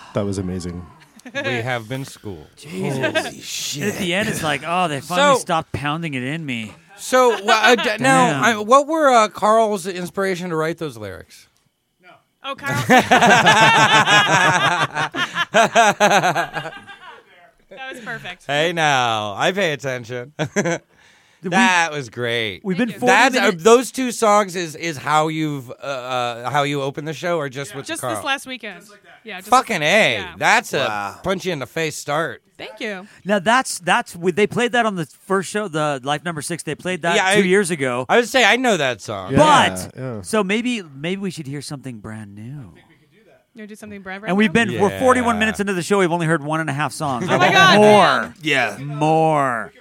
That was amazing. We have been schooled. Holy shit. At the end, it's like, oh, they finally stopped pounding it in me. So, now, what were Carl's inspiration to write those lyrics? Oh, Carl. That was perfect. Hey, now, I pay attention. That was great. We've been 40 those two songs is how you've how you open the show, or just with just Carl? this last weekend. Yeah, just fucking A. Yeah. That's a punch you in the face start. Thank you. Now that's they played that on the first show, the Life Number 6. They played that 2 years ago. I would say I know that song, but so maybe we should hear something brand new. You do something brand new. And we're 41 minutes into the show. We've only heard 1.5 songs. Oh my God, more. man. Yeah, more.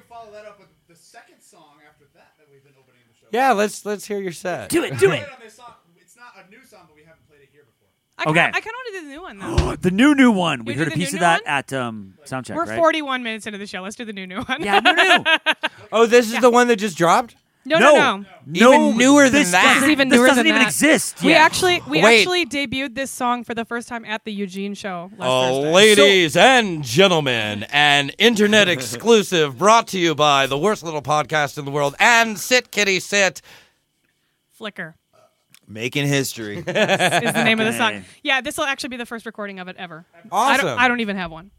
Yeah, let's hear your set. Do it. It's not a new song, but we haven't played it here before. Okay. I kind of want to do the new one, though. The new one. We You heard do a the piece new of that one? at Soundcheck, We're right? 41 minutes into the show. Let's do the new one. Yeah, new. Oh, this is the one that just dropped? No. Even newer than this that. doesn't even, This this doesn't doesn't even that. exist We yet. actually Wait. debuted this song for the first time at the Eugene show last Thursday. Ladies and gentlemen, an internet exclusive brought to you by the worst little podcast in the world and Sit Kitty Sit. Flicker Making history. is the name of the song. Yeah, this will actually be the first recording of it ever. Awesome. I don't even have one.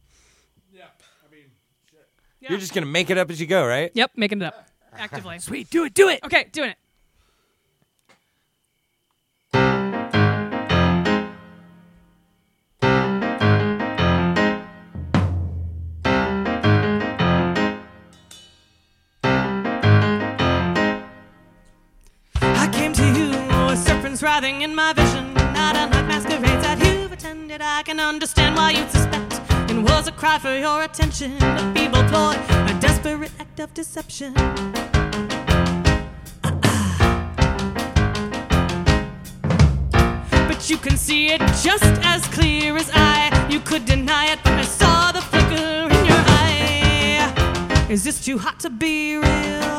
You're just going to make it up as you go, right? Yep, making it up actively. Sweet, do it. Okay, doing it. I came to you with serpents writhing in my vision. Not unlike masquerades that you've attended. I can understand why you'd suspect it was a cry for your attention, a feeble ploy, a desperate act of deception. But you can see it just as clear as I. You could deny it, but I saw the flicker in your eye. Is this too hot to be real?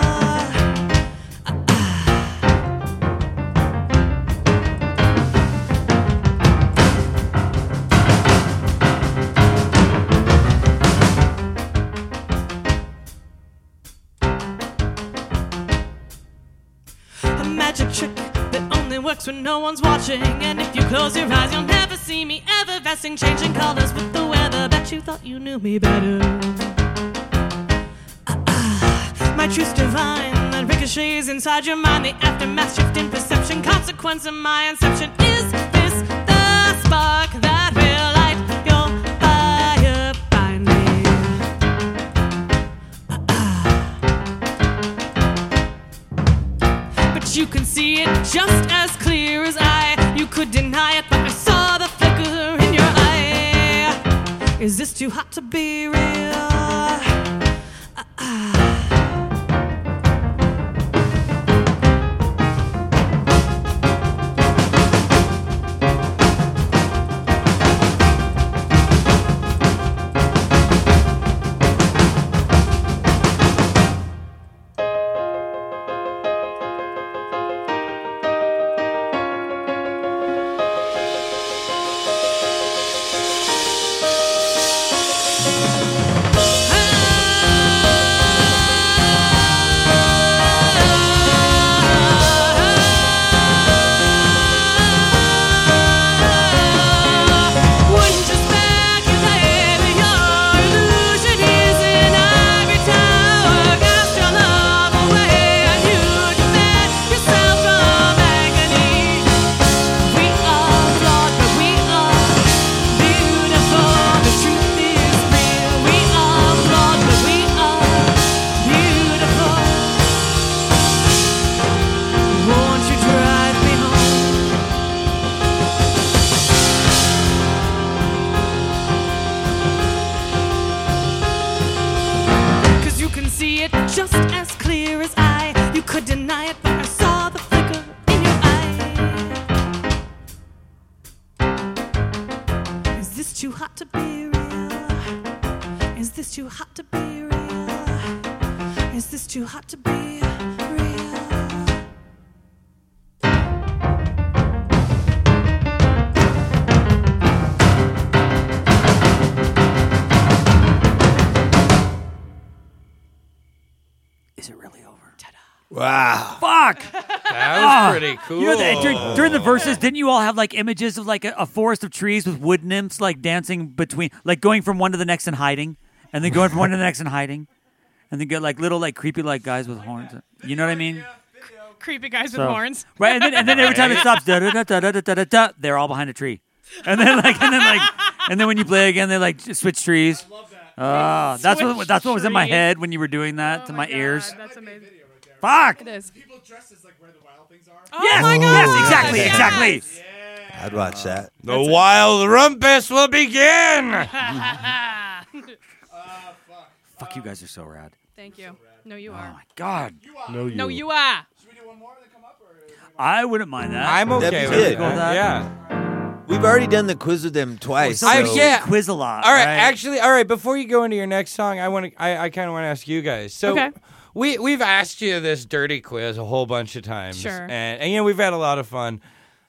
A magic trick that only works when no one's watching. And if you close your eyes, you'll never see me effervescing, changing colors with the weather. Bet you thought you knew me better. My truth's divine, that ricochets inside your mind. The aftermath shift in perception, consequence of my inception. Is this the spark that will light your fire by me? But you can see it just as clear as I. You could deny it, but I saw the flicker in your eye. Is this too hot to be real? Just as clear as I. You could deny it, but I saw the flicker in your eye. Is this too hot to be real? Is this too hot to be real? Is this too hot to be real? Wow. Fuck. That was pretty cool. You know, during the verses, didn't you all have like images of like a forest of trees with wood nymphs like dancing between, like going from one to the next and hiding, and then going from one to the next and hiding, and then get like little like creepy like guys with horns. You know what I mean? Creepy guys with horns. Right, and then every time it stops, they're all behind a tree, and then when you play again, they like switch trees. That's what was in my head when you were doing that to my ears. That's amazing. Fuck. It is. People dressed as like where the wild things are. Oh Yes, my God. yes, exactly. I'd watch that. The wild rumpus will begin. Fuck, you guys are so rad. Thank you. No, you Oh are. my God. No, you. No, you are. Should we do one more that come up? Or I wouldn't mind that. I'm okay That'd be with good. that. Yeah. We've already done the quiz with them twice. So we yeah. quiz a lot. All right, right? actually, all right. Before you go into your next song, I kind of want to ask you guys. So, Okay. we've asked you this dirty quiz a whole bunch of times, Sure. and you know we've had a lot of fun.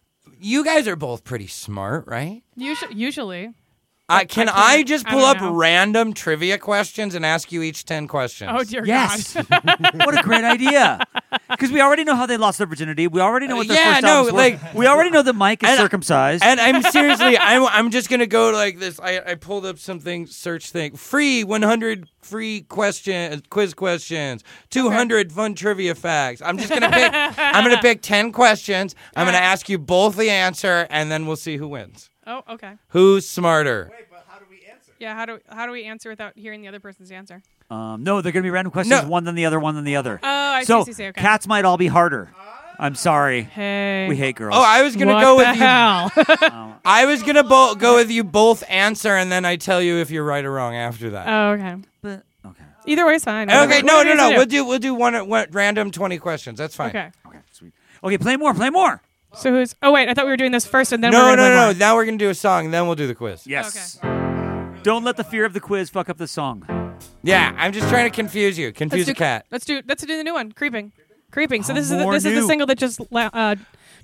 You guys are both pretty smart, right? Usually. Can I I can't- just I pull don't up know. random trivia questions and ask you each 10 questions? Oh, dear Yes. God. What a great idea. Because we already know how they lost their virginity. We already know what their Yeah, first no, albums were. like- we already know that Mike is And- circumcised. And I'm seriously, I'm just gonna go like this. I pulled up something, search thing, free 100 free quiz questions, 200 fun trivia facts. I'm just gonna pick. I'm gonna pick 10 questions. I'm gonna ask you both the answer, and then we'll see who wins. Oh, okay. Who's smarter? wait, but how do we answer? Yeah, how do we answer without hearing the other person's answer? No, they're going to be random questions, No. one then the other, one then the other. Oh, I so see, okay. cats might all be harder. I'm sorry. Hey. We hate girls. Oh, I was gonna What go the with you. hell? I was gonna go with you both answer, and then I tell you if you're right or wrong after that. Oh, okay. But, okay. Either way is fine. Okay, Whatever no. it is to We'll do one random 20 questions. That's fine. Okay. Okay, sweet. Okay, play more. So who's? Oh wait, I thought we were doing this first and then No. we're gonna play more. Now we're gonna do a song, and then we'll do the quiz. Yes. Don't let the fear of the quiz fuck up the song. Yeah, I'm just trying to confuse you. Confuse a cat. Let's do the new one. Creeping. So Oh, this is more the new. single that just dropped.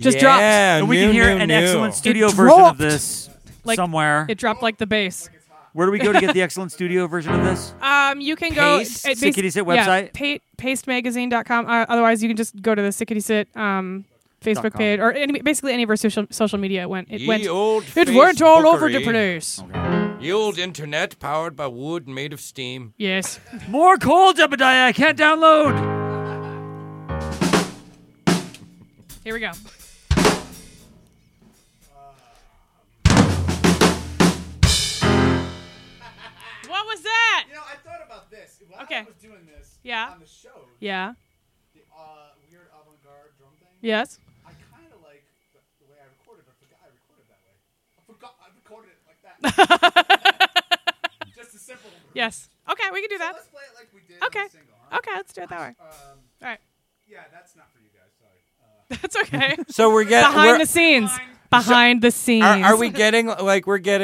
Yeah, And we can new, hear new, an new. excellent studio It version of dropped. this Like, somewhere. It dropped like the bass. Where do we go to get the excellent studio version of this? You can go Paste? Sick Kitty Sit website? Yeah, pastemagazine.com. Otherwise, you can just go to the Sick Kitty Sit Facebook .com. page or basically any of our social media. It went old all over the Facebookery. place. The old internet powered by wood made of steam. Yes. More coal, Jebediah. I can't download. Here we go. What was that? You know, I thought about this. While Okay. I was doing this Yeah. on the show, Yeah. the weird avant-garde drum thing, Yes. I kind of like the way I recorded it. I forgot I recorded that way. I recorded it like that. Just a simple. Yes. Okay, we can do So that. let's play it like we did Okay. in the single, huh? Okay, let's do it that way. All right. Yeah, that's not for you guys. Sorry. That's okay. So we're getting Behind the scenes. Behind the scenes. Are we getting like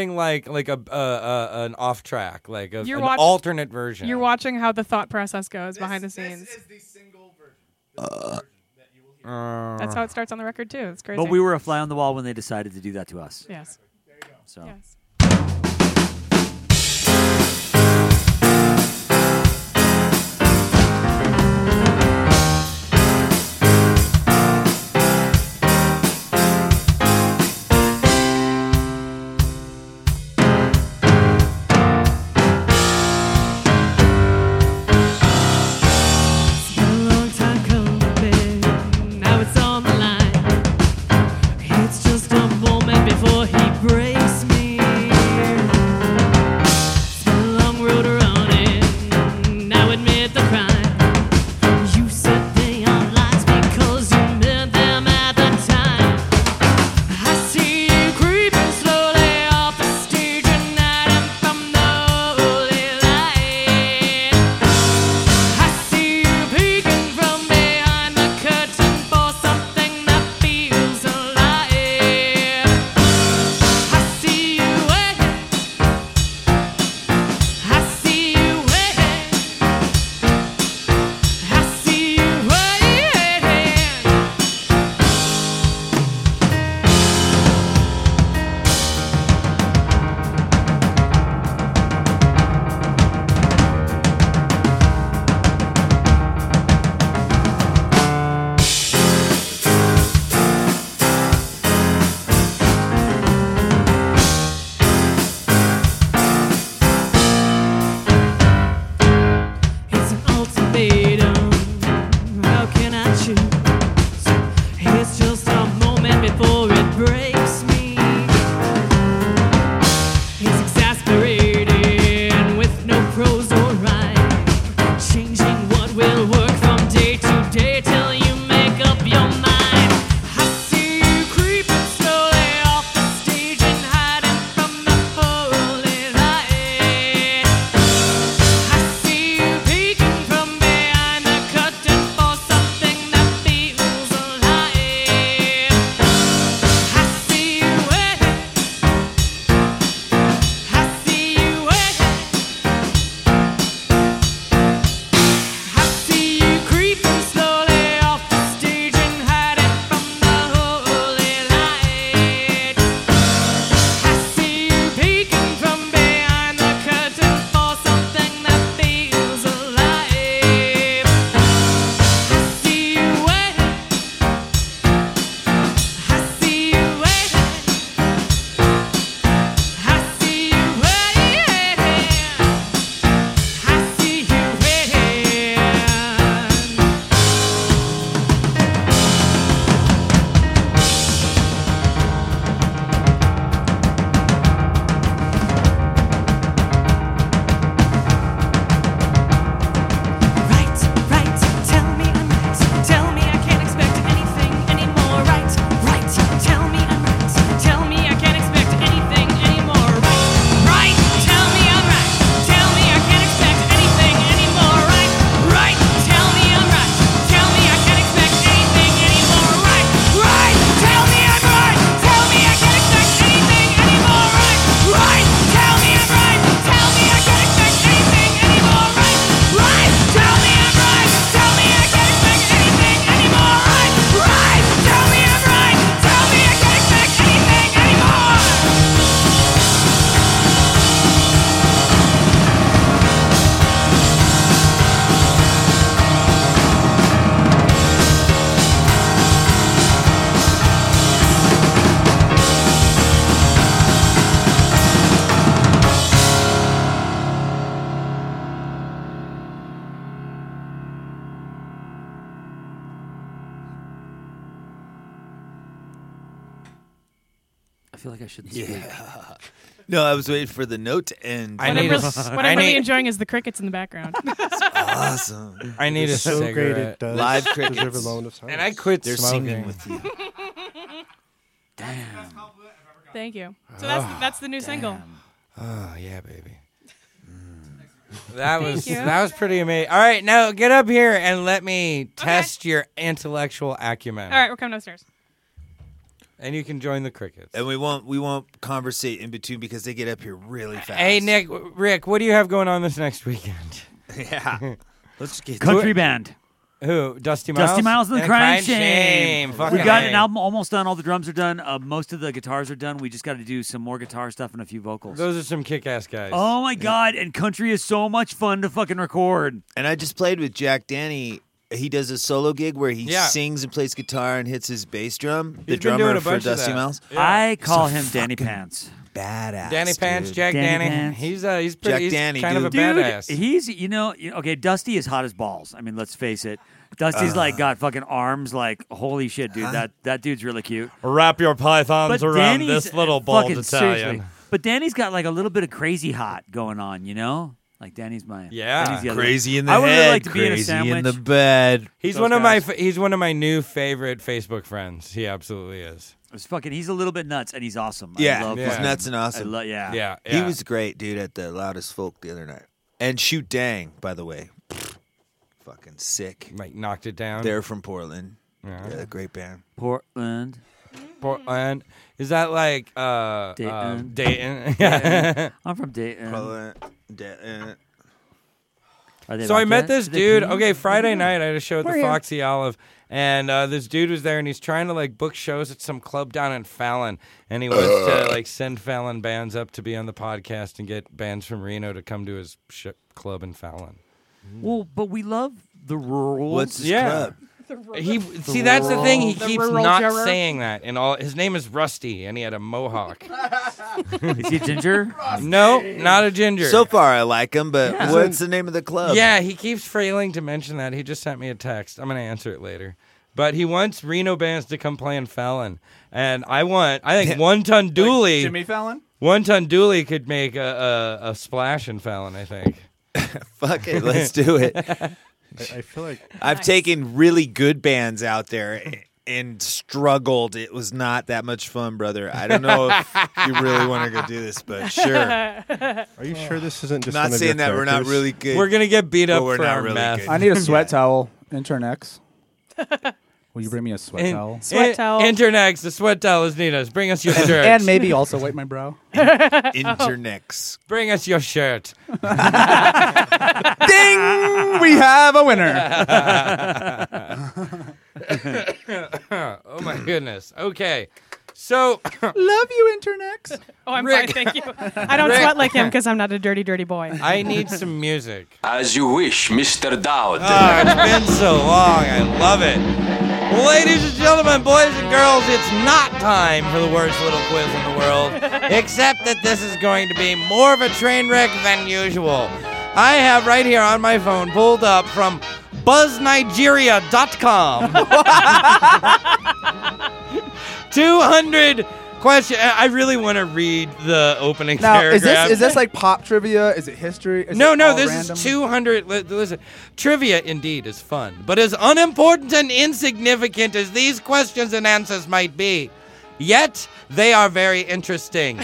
an off track, like an alternate version? You're watching how the thought process goes behind the scenes. This is the single version. This is the version that you will hear. That's how it starts on the record too. It's crazy. But we were a fly on the wall when they decided to do that to us. Yes. There you go. So. Yes. It's just a moment before he breaks me. feel like I shouldn't speak. No, I was waiting for the note to end. What I'm really enjoying is the crickets in the background. Awesome. I need a so great cigarette. it does Live deserve a crickets. moment of silence. And I quit They're smoking. singing with you. Damn. Thank you. So that's the new single. Oh yeah, baby. That was pretty amazing. All right, now get up here and let me test your intellectual acumen. All right, we're coming upstairs. And you can join the crickets. And we won't conversate in between because they get up here really fast. Hey Nick, Rick, what do you have going on this next weekend? Yeah. Let's get Country band. Who? Dusty Miles? Dusty Miles and the Crime Shame. Fucking We've got A. an album almost done. All the drums are done. Most of the guitars are done. We just got to do some more guitar stuff and a few vocals. Those are some kick-ass guys. Oh my God! And country is so much fun to fucking record. And I just played with Jack Danny. He does a solo gig where he sings and plays guitar and hits his bass drum. The He's been drummer doing a for bunch of Dusty that. Miles. Yeah. I call So him Danny Pants. Badass. Danny Pants, dude. Jack Danny Danny. Pants. He's Jack pretty. He's Danny, kind of a dude. badass. He's okay. Dusty is hot as balls. I mean, let's face it. Dusty's like got fucking arms like holy shit, dude. That dude's really cute. Wrap your pythons But around Danny's this little bald fucking Italian. seriously. But Danny's got like a little bit of crazy hot going on, you know? Like Danny's my Danny's the other Crazy one. in the I would head, really like to be in a crazy sandwich. in the bed. He's Those one of guys. he's one of my new favorite Facebook friends. He absolutely is. It's fucking. He's a little bit nuts, and he's awesome. Yeah, I love he's fucking- nuts and awesome. Yeah. He was great, dude, at the Loudest Folk the other night. And Shoot Dang, by the way. Fucking sick. Like knocked it down. They're from Portland. Yeah. Yeah, great band. Portland. Is that like Dayton? Dayton. I'm from Dayton. Dayton. Are they So I like met that? this Do they dude. pee? Okay, Friday night I had a show at We're the here. Foxy Olive, and this dude was there, and he's trying to like book shows at some club down in Fallon, and he wants to like send Fallon bands up to be on the podcast and get bands from Reno to come to his club in Fallon. Well, but we love the rural. What's his Yeah. club? See, that's the thing. He The keeps rural not juror. saying that. And all his name is Rusty, and he had a mohawk. Is he ginger? No, not a ginger. So far, I like him, but what's the name of the club? Yeah, he keeps failing to mention that. He just sent me a text. I'm going to answer it later. But he wants Reno bands to come play in Fallon. And I think One Ton Dooley. Jimmy Fallon? One Ton Dooley could make a splash in Fallon, I think. Fuck it, let's do it. I feel like I've taken really good bands out there and struggled. It was not that much fun, brother. I don't know if you really want to go do this, but sure. Are you sure this isn't just I'm not one of saying your that we're not characters? really good. We're going to get beat but up we're for not our really meth. good. I need a sweat towel. Intern X. Will you bring me a sweat towel? Sweat towel. Internex, the sweat towel is need us. Bring us your shirt. And maybe also wipe my brow. Internex. Bring us your shirt. Ding! We have a winner. Oh my goodness. Okay. So Love you, Intern X. Oh, I'm Rick. fine, thank you. I don't sweat like him because I'm not a dirty, dirty boy. I need some music. As you wish, Mr. Dowd. Oh, it's been so long. I love it. Ladies and gentlemen, boys and girls, it's not time for the worst little quiz in the world, except that this is going to be more of a train wreck than usual. I have right here on my phone pulled up from BuzzNigeria.com 200 questions. I really want to read the opening Now, paragraph. is this like pop trivia? Is it history? Is No, it no, all this random? is 200. Listen, trivia indeed is fun, but as unimportant and insignificant as these questions and answers might be, yet they are very interesting.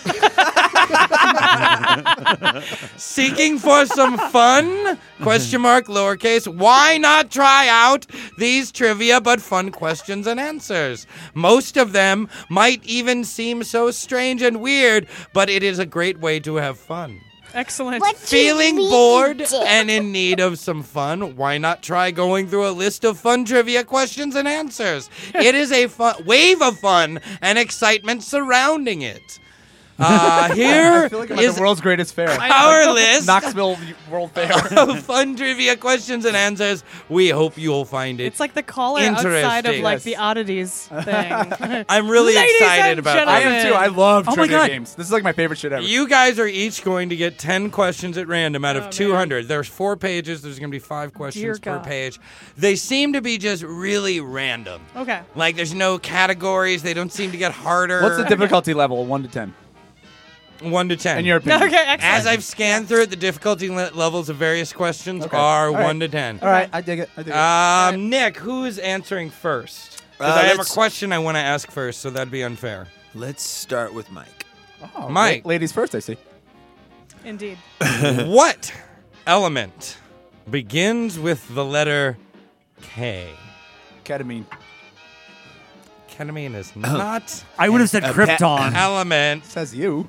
Seeking for some fun? Question mark, lowercase. Why not try out these trivia but fun questions and answers? Most of them might even seem so strange and weird, but it is a great way to have fun. Excellent. Feeling bored and in need of some fun? Why not try going through a list of fun trivia questions and answers? It is a wave of fun and excitement surrounding it. Here I feel like I'm is at the world's greatest fair. our list Knoxville World Fair. of fun trivia questions and answers. We hope you'll find it. It's like the caller outside of Interesting. like the oddities thing. I'm really Ladies excited and about gentlemen. I am too. I love Oh my trivia God. games. This is like my favorite shit ever. You guys are each going to get 10 questions at random out of 200. There's 4 pages. There's going to be 5 questions per God. page. They seem to be just really random. Okay. Like there's no categories. They don't seem to get harder. What's the difficulty level? 1 to 10. 1 to 10. In your opinion. Okay, excellent. As I've scanned through it, the difficulty levels of various questions Okay. are All right. 1 to 10. All right, I dig it. Nick, who is answering first? Because I have a let's- question I want to ask first, so that'd be unfair. Let's start with Mike. Oh, Mike. Ladies first, I see. Indeed. What element begins with the letter K? Ketamine. Ketamine is not I would have said Krypton. element. Says you.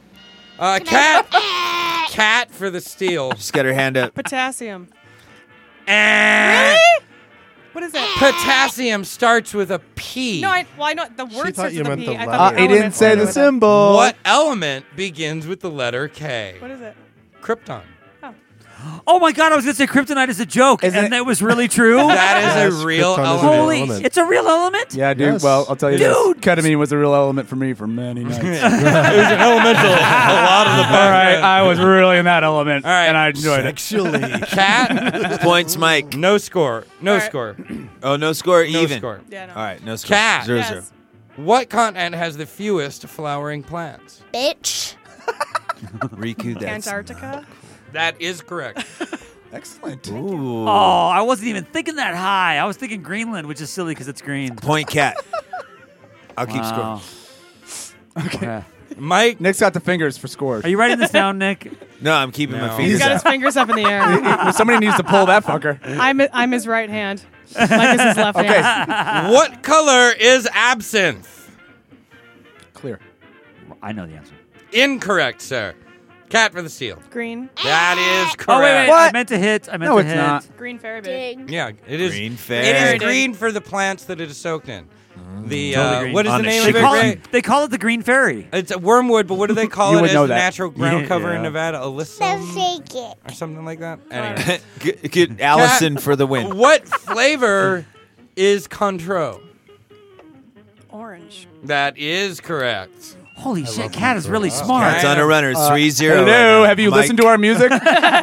Cat for the steal. She's got her hand up. Potassium. Really? What is that? Potassium starts with a P. No, I know the word thought starts you with a meant P. the I letter. thought the He didn't element say started the with a- symbol. What element begins with the letter K? What is it? Krypton. Oh my God, I was going to say kryptonite is a joke, Isn't and it- that was really true. That is Yes, a real Krypton is a element. real Holy, element. it's a real element? Yeah, dude. Yes. Well, I'll tell you Dude. this. Ketamine was a real element for me for many nights. It was an elemental a lot of the All right, time. I was really in that element, All right. and I enjoyed it. Sexually. Cat, Points, Mike. no score. No All right. score. Oh, no score, No even. score. Yeah, no. All right, no score. Cat. 0-0. Yes. What continent has the fewest flowering plants? Bitch. Riku, that's Antarctica. That is correct. Excellent. Ooh. Oh, I wasn't even thinking that high. I was thinking Greenland, which is silly because it's green. Point, Cat. I'll keep Wow. score. Okay. Mike, Nick's got the fingers for scores. Are you writing this down, Nick? No, I'm keeping No. my He's fingers got out. his fingers up in the air. Somebody needs to pull that fucker. I'm his right hand. Mike is his left hand. what color is absinthe? Clear. I know the answer. Incorrect, sir. Cat for the steal. Green. That is correct. Oh, wait. I What? meant to hit. I meant No, to it's hit. not. Green fairy bait. Dig. Yeah, it is. Green It fairy. is green for the plants that it is soaked in. The Totally green. what is On the a name They of it? call, Ray? it, they call it the Green Fairy. It's a wormwood, but what do they call You it would as know the that. natural ground Yeah. cover in Nevada? Alyssum Fake it. or something like that. Anyway, Get Allison for the win. what flavor is Contreau? Orange. That is correct. Holy shit, Cat is really smart. Cat's on a runner. 3-0. Hello, right now. have you Mike. listened to our music?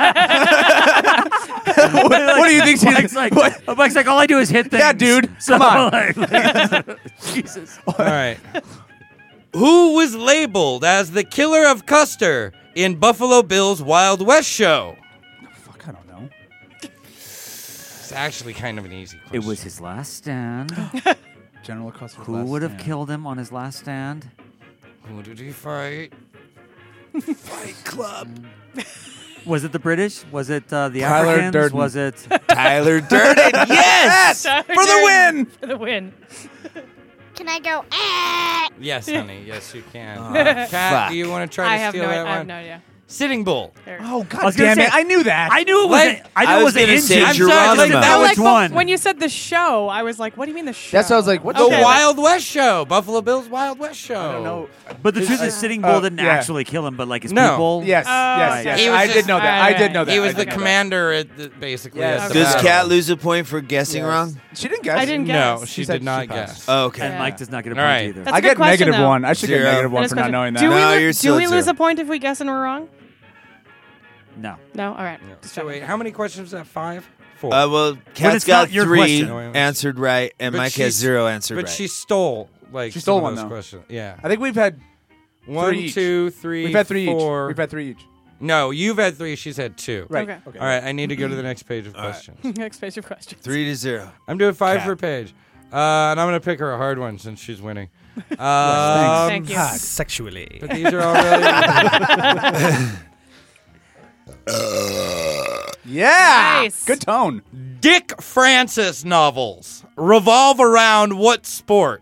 what do you think? Mike's like, Mike's like, all I do is hit things. Yeah, dude. So, Come on. like, Jesus. All right. Who was labeled as the killer of Custer in Buffalo Bill's Wild West show? Fuck, I don't know. It's actually kind of an easy question. It was his last stand. General Custer's Who last would have stand. killed him on his last stand? Who did he fight? Fight Club. Was it the British? Was it the Tyler Africans? Durden. Was it? Tyler Durden. Yes! For the win! For the win. Can I go? Yes, honey. Yes, you can. fuck. Kat, do you want to try I to have steal no. that I have one? no idea. Sitting Bull. There. Oh, I God was gonna damn it. say- I knew that. I knew it was. What? I knew I it was was an gonna say engine. I'm sorry, I Like, thought that like, which one? When you said the show, I was like, what do you mean the show? That's what I was like, what The Okay. Wild West show. Buffalo Bill's Wild West show. I don't know. But the truth is, Sitting Bull didn't yeah. actually kill him, but like his No. people. Yes, yes. He was I just- did know that. I did know that. He I was did the know that. commander at the, basically. Yes. at the Does battle. Cat lose a point for guessing Yes. wrong? She didn't guess. I didn't guess. No, she said did not she passed. guess. Oh, okay. And Yeah. Mike does not get a All point right. either. That's a I good get question, negative though. one. I should get Zero. negative one That for is not question. knowing that. Do No, we, you're do still we at lose zero. a point if we guess and we're wrong? No. No? All right. Just So checking. wait, how many questions is that? 5? 4. Well, Cat's it's got not your 3 question. answered right, and But Mike she's- has 0 answered but right. she stole like She stole some one, of those though. questions. Yeah. I think we've had 1, each. 2, 3, we've had 3 4. each. We've had 3 each. No, you've had 3. She's had 2. Right. Okay. All right, I need to go to the next page of questions. Next page of questions. 3-0. I'm doing 5 Cat. per page. And I'm going to pick her a hard one since she's winning. Thank you. Sexually. But these are all really... Yeah. Nice. Good tone. Dick Francis novels revolve around what sport?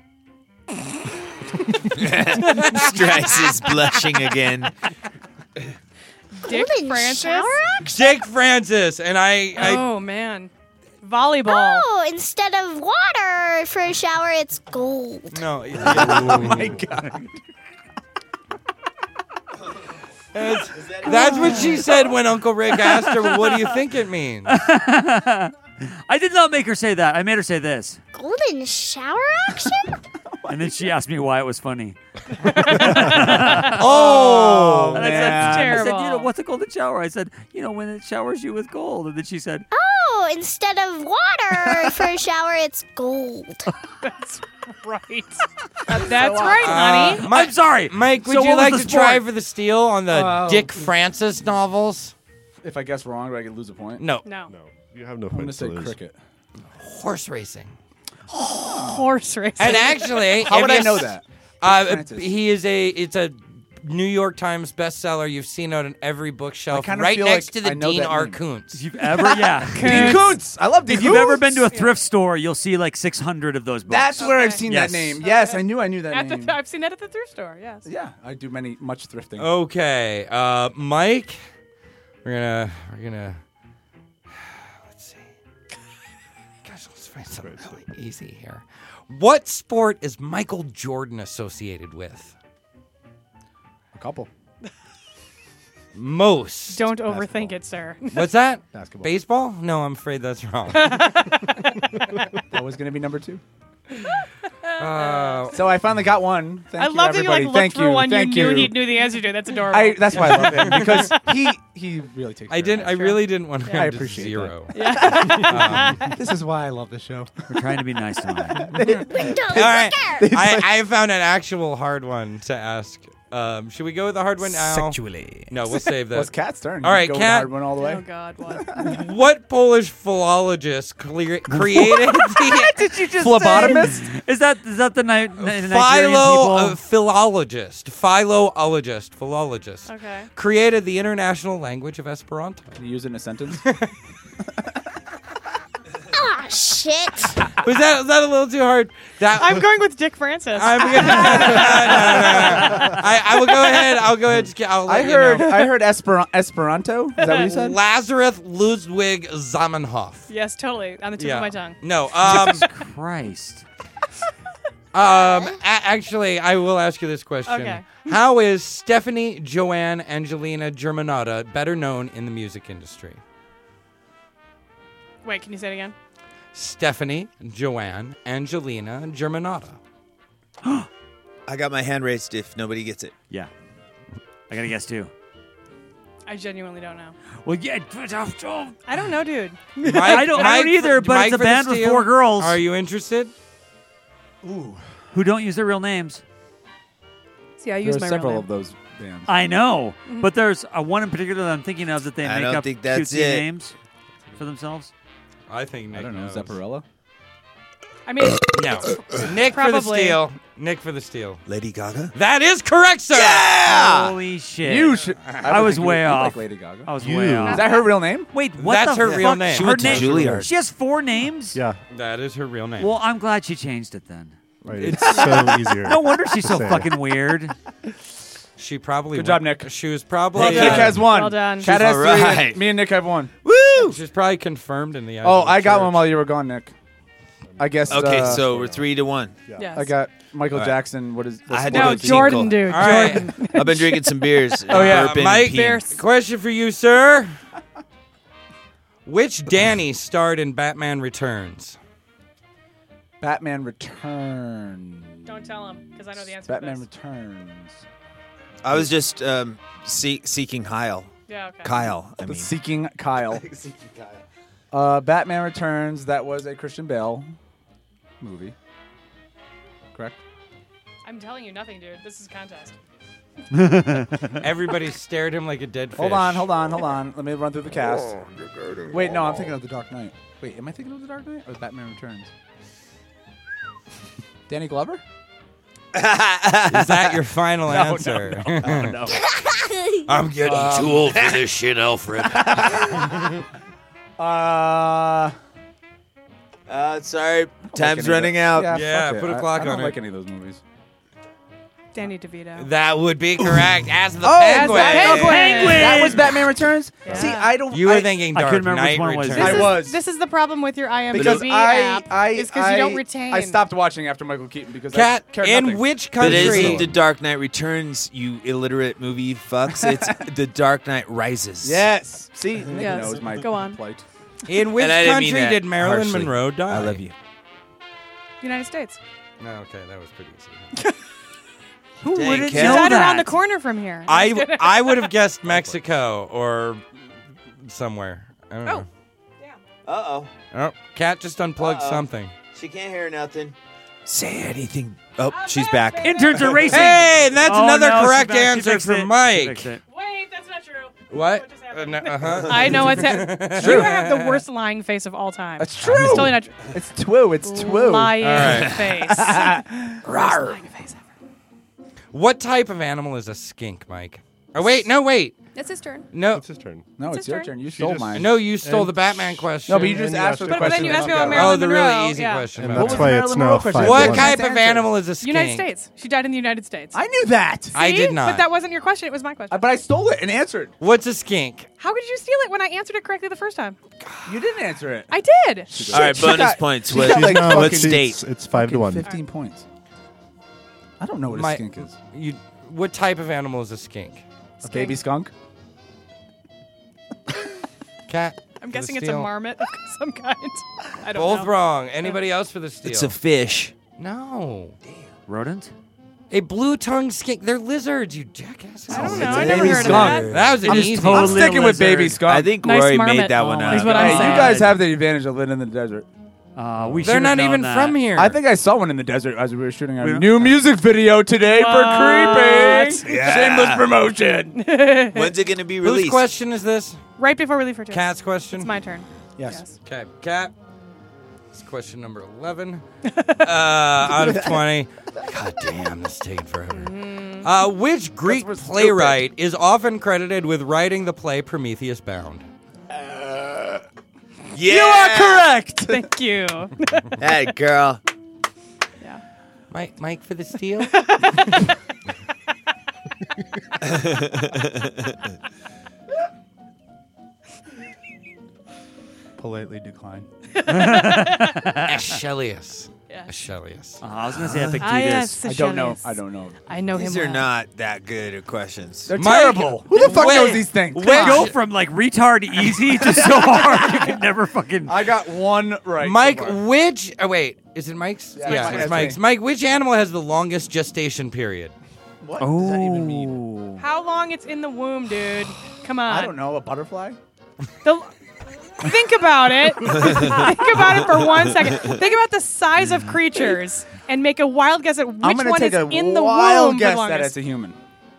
Strice is blushing again. Dick Golden Francis. shower act? Dick Francis. And I Oh man. Volleyball. Oh, instead of water for a shower, it's gold. no. Oh, my God. That's what she said when Uncle Rick asked her, well, what do you think it means? I did not make her say that. I made her say this. Golden shower action? And then she asked me why it was funny. Oh, and I said, That's I terrible. said, what's a golden shower? I said, when it showers you with gold. And then she said, Oh, instead of water for a shower, it's gold. That's right. That's right, honey. I'm sorry. Mike, would So you what was like the to sport? try for the steal on the Dick Francis novels? If I guess wrong, do I get lose a point? No. No. No, you have no I'm going to points say to lose. cricket. Horse racing. Horse racing. And actually, How if would I you know s- that? Francis. It's a New York Times bestseller. You've seen it on every bookshelf, kinda right feel next like to the I know Dean that R. name. Koontz. if you've ever, yeah. Dean Koontz. I love Dean If you've ever Koontz. been to a thrift store, you'll see like 600 of those books. That's where I've Okay. seen Yes. that name. Yes, I knew that At name. I've seen that at the thrift store. Yes. Yeah, I do much thrifting. Okay, Mike, we're gonna let's see. Gosh, let's find something really easy here. What sport is Michael Jordan associated with? A couple. Most. Don't overthink it, sir. What's that? Basketball. Baseball? No, I'm afraid that's wrong. That was going to be number 2. So I finally got one. Thank I you, love that you everybody. looked Thank for you. one Thank you knew you. he knew the answer to. That's adorable. That's why I love him because he really takes. I really didn't want to I go to appreciate zero. This is why I love the show. We're trying to be nice to him. All right, I found an actual hard one to ask. Should we go with the hard one now? Sexually. No, we'll save that. Well, it's Kat's turn. All right, Go with Kat. the hard one all the way. Oh God, what? What Polish philologist created the Did you just Phlebotomist? Is that the Nigerian philologist? Philologist. Okay. Created the international language of Esperanto. Can you use it in a sentence? Ah, shit. Was that a little too hard? I'm going with Dick Francis. I will go ahead. I'll go ahead. I'll let you know. I heard Esperanto. Is that what you said? Lazarus Ludwig Zamenhof. Yes, totally. On the tip of my tongue. No. Jesus Christ. Actually, I will ask you this question. Okay. How is Stephanie Joanne Angelina Germanotta better known in the music industry? Wait, can you say it again? Stephanie Joanne Angelina Germanotta. I got my hand raised if nobody gets it. Yeah. I got to guess too. I genuinely don't know. Well, yeah. I don't know, dude. I don't either, but it's a for the band with steal. 4 girls. Are you interested? Who don't use their real names. See, I There use are my several real of name. those bands. I know, but there's one in particular that I'm thinking of that they I make don't up think that's cutesy it. names for themselves. I think Nick I don't know. knows. Zapparella? I mean, No. Nick for the Probably. steal. Nick for the steal. Lady Gaga? That is correct, sir. Holy shit! You should. I was way off. Like Lady Gaga. I was way off. Is that her real name? Wait, what? That's the her real fuck? name. She Her went to name. Juilliard. She has 4 names. Yeah, That is her real name. Well, I'm glad she changed it then. right. It's so easier. No wonder she's so Say. fucking weird. She probably Good job, went- Nick. She was probably Hey, Nick has one. Well done. Kat has All 3. right. Me and Nick have 1. Woo! She's probably confirmed in the eyes Oh, of the I got church. one while you were gone, Nick. I guess. Okay, so we're 3-1. Yes. I got Michael All right. Jackson. What is? I had No, to go Jordan, tinkle. dude. All right. Jordan. I've been drinking some beers. Oh, yeah. Bourbon, Mike, peeing. question for you, sir. Which Danny starred in Batman Returns? Batman Returns. Don't tell him, because I know the answer Batman to this. Returns. I was just seeking Kyle. Yeah, okay. Kyle, I mean. Seeking Kyle. Batman Returns. That was a Christian Bale movie. Correct. I'm telling you nothing, dude. This is a contest. Everybody stared him like a dead fish. Hold on. Let me run through the cast. Wait, no, I'm thinking of The Dark Knight. Wait, am I thinking of The Dark Knight or Batman Returns? Danny Glover? Is that your final No, answer? no. I'm getting too old for this shit, Alfred. Sorry, time's running out. Yeah, fuck it. put a clock I don't on it. like any of those movies. Danny DeVito. That would be correct. As the As the Penguin. Penguin. That was Batman Returns. Yeah. See, I don't. You were thinking I Dark couldn't remember Knight which one was. Returns. This is the problem with your IMDb because app. Is because you don't retain. I stopped watching after Michael Keaton because Cat, I cared in nothing. which But it country? isn't The Dark Knight Returns, you illiterate movie fucks. It's The Dark Knight Rises. Yes. See, Nick Yes. knows my Go on. plight. In which And I didn't mean country that did Marilyn harshly. Monroe die? I love you. United States. No, okay, that was pretty easy. Who Dang, wouldn't Kat. know Right that? around the corner from here. I would have guessed Mexico or somewhere. I don't know. Uh-oh. Oh, Cat just unplugged something. She can't hear nothing. Say anything. Oh, she's back. Interns are racing. Hey, and that's Oh, another no, she correct fixed answer it. She from Mike. fixed it. Wait, that's not true. What? just happened? Uh-huh. I know what's happening. You have the worst lying face of all time. That's true. It's totally not true. It's twoo. It's twoo. Lying All right. face. Worst lying face ever. What type of animal is a skink, Mike? Oh, wait. No, wait. It's his turn. No. It's his turn. No, It's it's his your turn. turn. You stole just- mine. No, you stole the Batman question. No, but you just And you asked asked for the the But question. then you asked me and about I'll go. Marilyn Oh, the Monroe. really easy Yeah. question. And about that's was that. why Marilyn it's Monroe now question? 5-1. What Nice type of answer. animal is a skink? United States. She died in the United States. I knew that. I See? did not. But that wasn't your question. It was my question. But I stole it and answered. What's a skink? How could you steal it when I answered it correctly the first time? You didn't answer it. I did. All right, She bonus got- points. she What, got like No, what it's- state? It's 5-1. 15 points. I don't know what My- a skink is. What type of animal is a skink? A baby skunk? Cat? I'm for the guessing it's a steal? marmot of some kind. I don't Both know. wrong. Anybody else for the steal? It's a fish. No. Rodent? A blue-tongued skink. They're lizards, you jackasses. I don't It's know. a I never baby heard skunk. of that. That was an I'm easy totally I'm one. sticking with baby lizard. skunk. I think Nice Rory marmot. made that one Oh up. my Is what God. I'm Hey, saying. you guys have the advantage of living in the desert. We They're should not have known even that. from here. I think I saw one in the desert as we were shooting We a don't- new music video today for creeping. Yeah. Shameless promotion. When's it going to be Whose released? question is this? Right before we leave for two. Cat's question? It's my turn. Yes. Okay, Cat. It's question number 11 out of 20. God damn, this is taking forever. Which Greek That's what's playwright is often credited with writing the play Prometheus Bound? Yeah. You are correct. Thank you. Hey, girl. Yeah. Mike for the steal? Politely decline. Aeschylus. Aeschylus. I was going to say Epictetus. yes, I don't know. Aeschylus. I don't know. I know These him are well. not that good at questions. They're Mike, terrible. Who the fuck wait, knows these things? We Come go on. from like retard easy to so hard you can never fucking. I got one right. Mike, so far. which... Oh, wait. Is it Mike's? Yeah, it's it's Mike's. me. Mike, which animal has the longest gestation period? What does that even mean? How long it's in the womb, dude? Come on. I don't know. A butterfly? Think about it. Think about it for 1 second. Think about the size of creatures and make a wild guess at which I'm gonna one take is a in the wild womb guess the that longest. it's a human.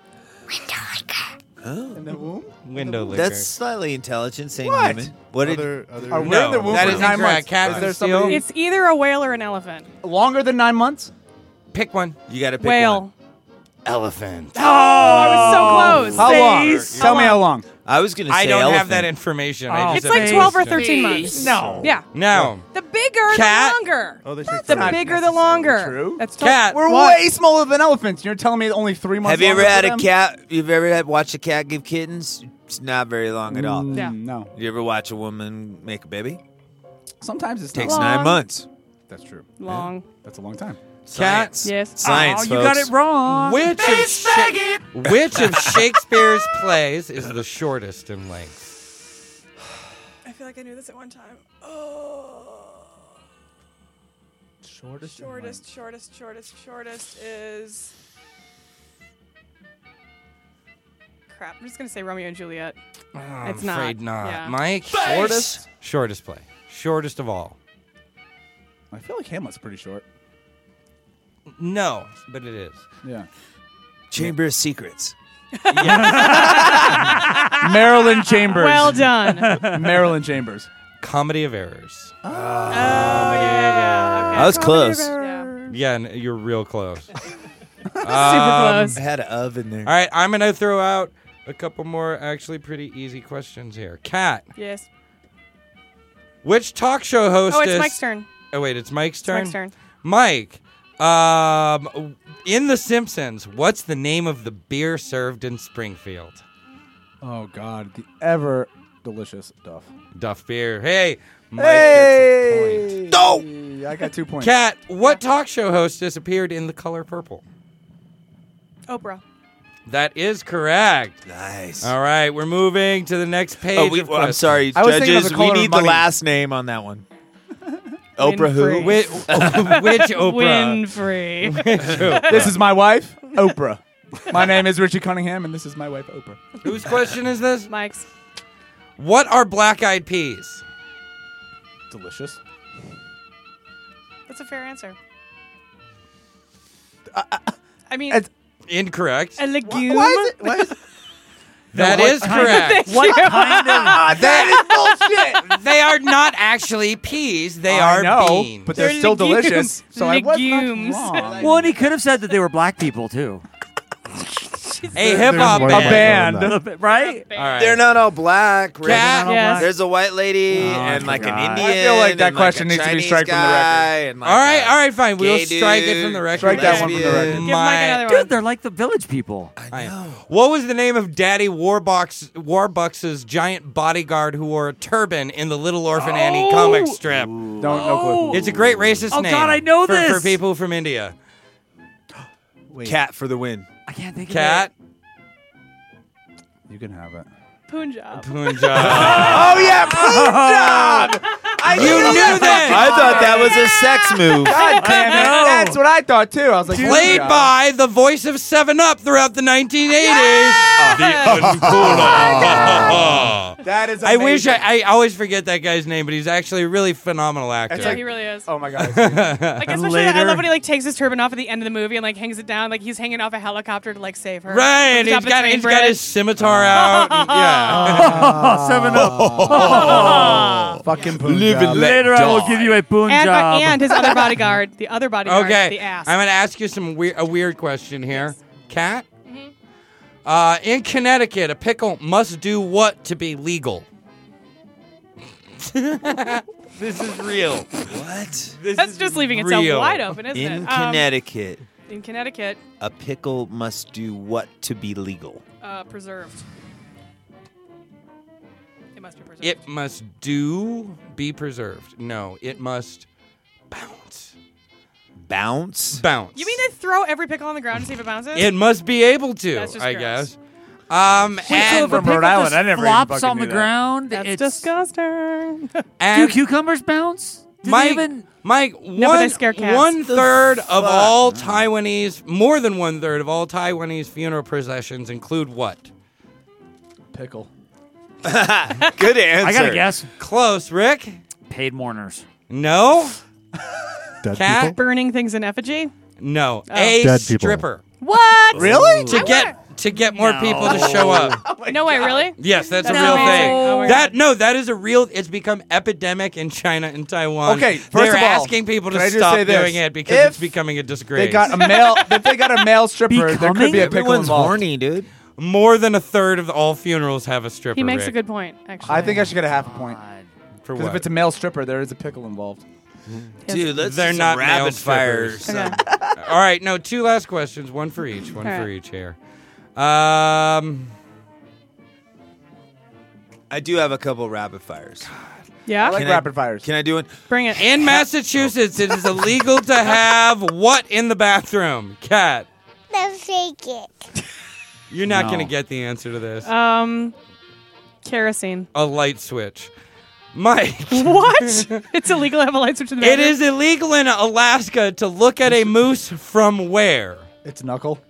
In the womb? Window licker. That's slightly intelligent saying What? human. What did Other Are we No, in the womb that for is 9 incorrect. months? Cat Is for there the steal? somebody It's either a whale or an elephant. longer than 9 months? Pick one. you got to pick Whale. one? Elephant. Oh, I was so close. How long? Face. Tell me how long. I was going to say I don't elephant. have that information. I Oh. just It's said like 12 or face. 13 months. No. Yeah. No. The bigger, Cat. the longer. Oh, they take The not bigger, the necessarily longer. true. That's Cat. We're What? way smaller than elephants. You're telling me only 3 months Have you ever longer had for a them? cat? You've ever watched a cat give kittens? It's not very long at all. Yeah. No. You ever watch a woman make a baby? Sometimes it's Takes not. Long. 9 months. That's true. Long. That's a long time. Cat. Science. Yes. Science, Oh, you got folks. it wrong. Which of Shakespeare's plays is the shortest in length? I feel like I knew this at one time. Shortest is. Crap. I'm just going to say Romeo and Juliet. I'm It's not. afraid not. Yeah. Mike? Shortest? Shortest play. Shortest of all. I feel like Hamlet's pretty short. No, but it is. Yeah. Chamber of Secrets. Marilyn Chambers. Well done. Marilyn Chambers. Comedy of Errors. I was close. Yeah. Yeah, you're real close. Super close. I had an oven there. All right, I'm going to throw out a couple more actually pretty easy questions here. Kat, Yes. which talk show hostess... Oh, it's Mike's turn. Oh, wait, it's Mike's It's turn? Mike's turn. Mike, In The Simpsons, what's the name of the beer served in Springfield? Oh God, the ever delicious Duff. Duff beer. Hey, Mike gets a point. No, I got 2 points. Kat, what talk show hostess appeared in The Color Purple? Oprah. That is correct. Nice. All right, we're moving to the next page. Oh, of I'm sorry, I was thinking of judges. The We Color of need the Money. last name on that one. Oprah who? Which Oprah? Winfrey. This is my wife, Oprah. My name is Richie Cunningham, and this is my wife, Oprah. Whose question is this? Mike's. What are black-eyed peas? Delicious. That's a fair answer. I mean, Incorrect. a legume. Why is it? That is correct. What kind of? That is bullshit. They are not actually peas. They I are know, beans. but they're still legumes. delicious. So I was Legumes. not wrong. Well, and he could have said that they were black people too. A hip-hop There's band. one band. Right? All right. They're not all black. Right? Cat? Yes. There's a white lady I and like an forgot. Indian. I feel like that and, question like, a needs to be Chinese striked from the guy and, like, all right, fine. We'll gay strike it dude, from the record. Strike that one from the record. lesbian. Give Mike another one. Dude, they're like the Village People. I know. What was the name of Daddy Warbucks' giant bodyguard who wore a turban in the Little Orphan Annie comic strip? No clue. It's a great racist Oh, name. God, I know for this. people from India. Cat for the win. I can't think Cat. You can have it. Punjab. Punjab. Oh yeah, Punjab! You knew that. I thought that was a sex move. God damn it! That's what I thought too. I was like, Played Punjab. by the voice of 7-Up throughout the 1980s. That is. I wish amazing. I always forget that guy's name, but he's actually a really phenomenal actor. It's Yeah, like- he really is. Oh my god. Like especially, I later- love when he like takes his turban off at the end of the movie and like hangs it down, like he's hanging off a helicopter to like save her. Right, At and the top he's of the got, train he's got bridge. his scimitar out. and- yeah. 7-Up. Fucking Punjab. Live and let Later, I will die. give you a Punjab. And his other bodyguard, the other bodyguard, Okay, the ass. I'm going to ask you a weird question here. Kat? In Connecticut, a pickle must do what to be legal? This is real. What? That's just leaving itself real. wide open, isn't it? In Connecticut, In Connecticut, a pickle must do what to be legal? preserved. It must be preserved. It must be preserved. No, it must bounce. Bounce? Bounce. You mean they throw every pickle on the ground to see if it bounces? It must be able to, That's just I gross. guess. So And, if a from pickle Rhode Island, just I never even flops fucking on the knew that. ground, That's it's disgusting. do and cucumbers bounce? Do Mike, they even? Mike, No, but they scare cats. 1/3 of all Taiwanese, more than 1/3 of all Taiwanese funeral processions include what? Pickle. Good answer. I gotta guess. Close, Rick. Paid mourners. No. Dead Cat? people? Burning things in effigy? No. Oh. A Dead people. stripper. What? Really? To get more people to show up. No way, really? Yes, that's a That's real amazing. thing. Oh my That is a real. It's become epidemic in China and Taiwan. Okay, first they're of all, asking people to can I just stop say this? doing it because If it's becoming a disgrace. They got a male. If they got a male stripper, there could be a pickle Everyone's involved. horny, dude. More than 1/3 of all funerals have a stripper. He makes Rick. a good point, actually. I think I should get a half a point. For Because what? if it's a male stripper, there is a pickle involved. Dude, let's They're do not some male rapid fire. strippers. some- All right, no, 2 last questions, one for each, All right. here. I do have a couple rapid fires. Yeah? I like Can rapid fires. Can I do it? Bring it. In Massachusetts, it is illegal to have what in the bathroom? Cat, The fake it. you're not No. going to get the answer to this. Kerosene. A light switch. Mike. What? It's illegal to have a light switch in the It bathroom? is illegal in Alaska to look at a moose from where? It's knuckle.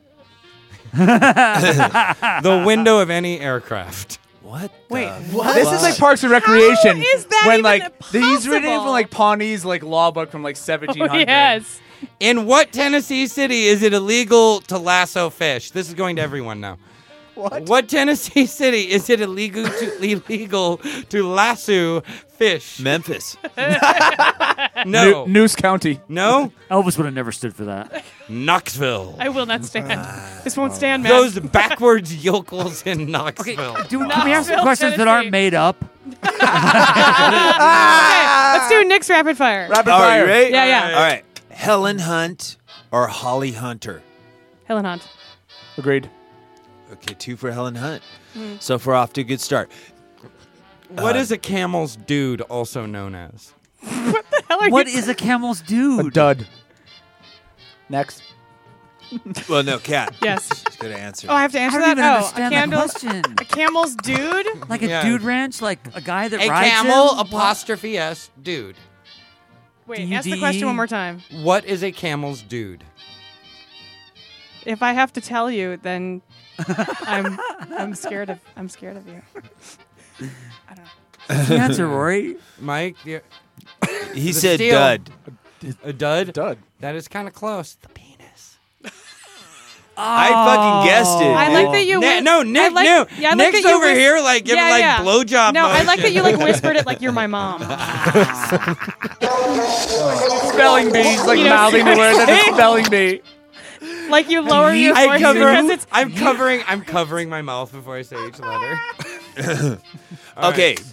The window of any aircraft. What? Wait, what? This is like Parks and Recreation. How is that when even like he's reading possible? from like Pawnee's like law book from like 1700. Oh, yes. In what Tennessee city is it illegal to lasso fish? This is going to everyone now. What Tennessee city is it illegal to lasso fish? Memphis. No. Noose County. No? Elvis would have never stood for that. Knoxville. I will not stand. This won't stand, man. Those backwards yokels in Knoxville. Can we have some Knoxville, questions that aren't Tennessee. made up? Okay, let's do Nick's rapid fire. Rapid All right, fire. you ready? Yeah, yeah. All right. Helen Hunt or Holly Hunter? Helen Hunt. Agreed. Okay, 2 for Helen Hunt. Mm. So far off to a good start. What is a camel's dude also known as? What is a camel's dude? A dud. Next. Well, no, Kat. Yes. She's going to answer. Oh, I have to answer I don't that? even understand the question. A camel's dude? Like a Yeah. dude ranch, like a guy that A rides camel him? apostrophe S dude. Wait, ask the question one more time. What is a camel's dude? If I have to tell you, then I'm scared of you. I don't know. What's the answer, Rory? Mike? Yeah. He The said steal. dud. A dud? Dud. That is kind of close. The penis. I fucking guessed it. I like that you. No, Nick I like, knew. Yeah, I like Nick's that you over here, like, giving, like, blowjob No, I like that you like motion. whispered it like you're my mom. Spelling bees, like You know, mouthing the word that is seriously. spelling bee. Like you lower your I voice cover, because it's. I'm covering my mouth before I say each letter. All Okay, right.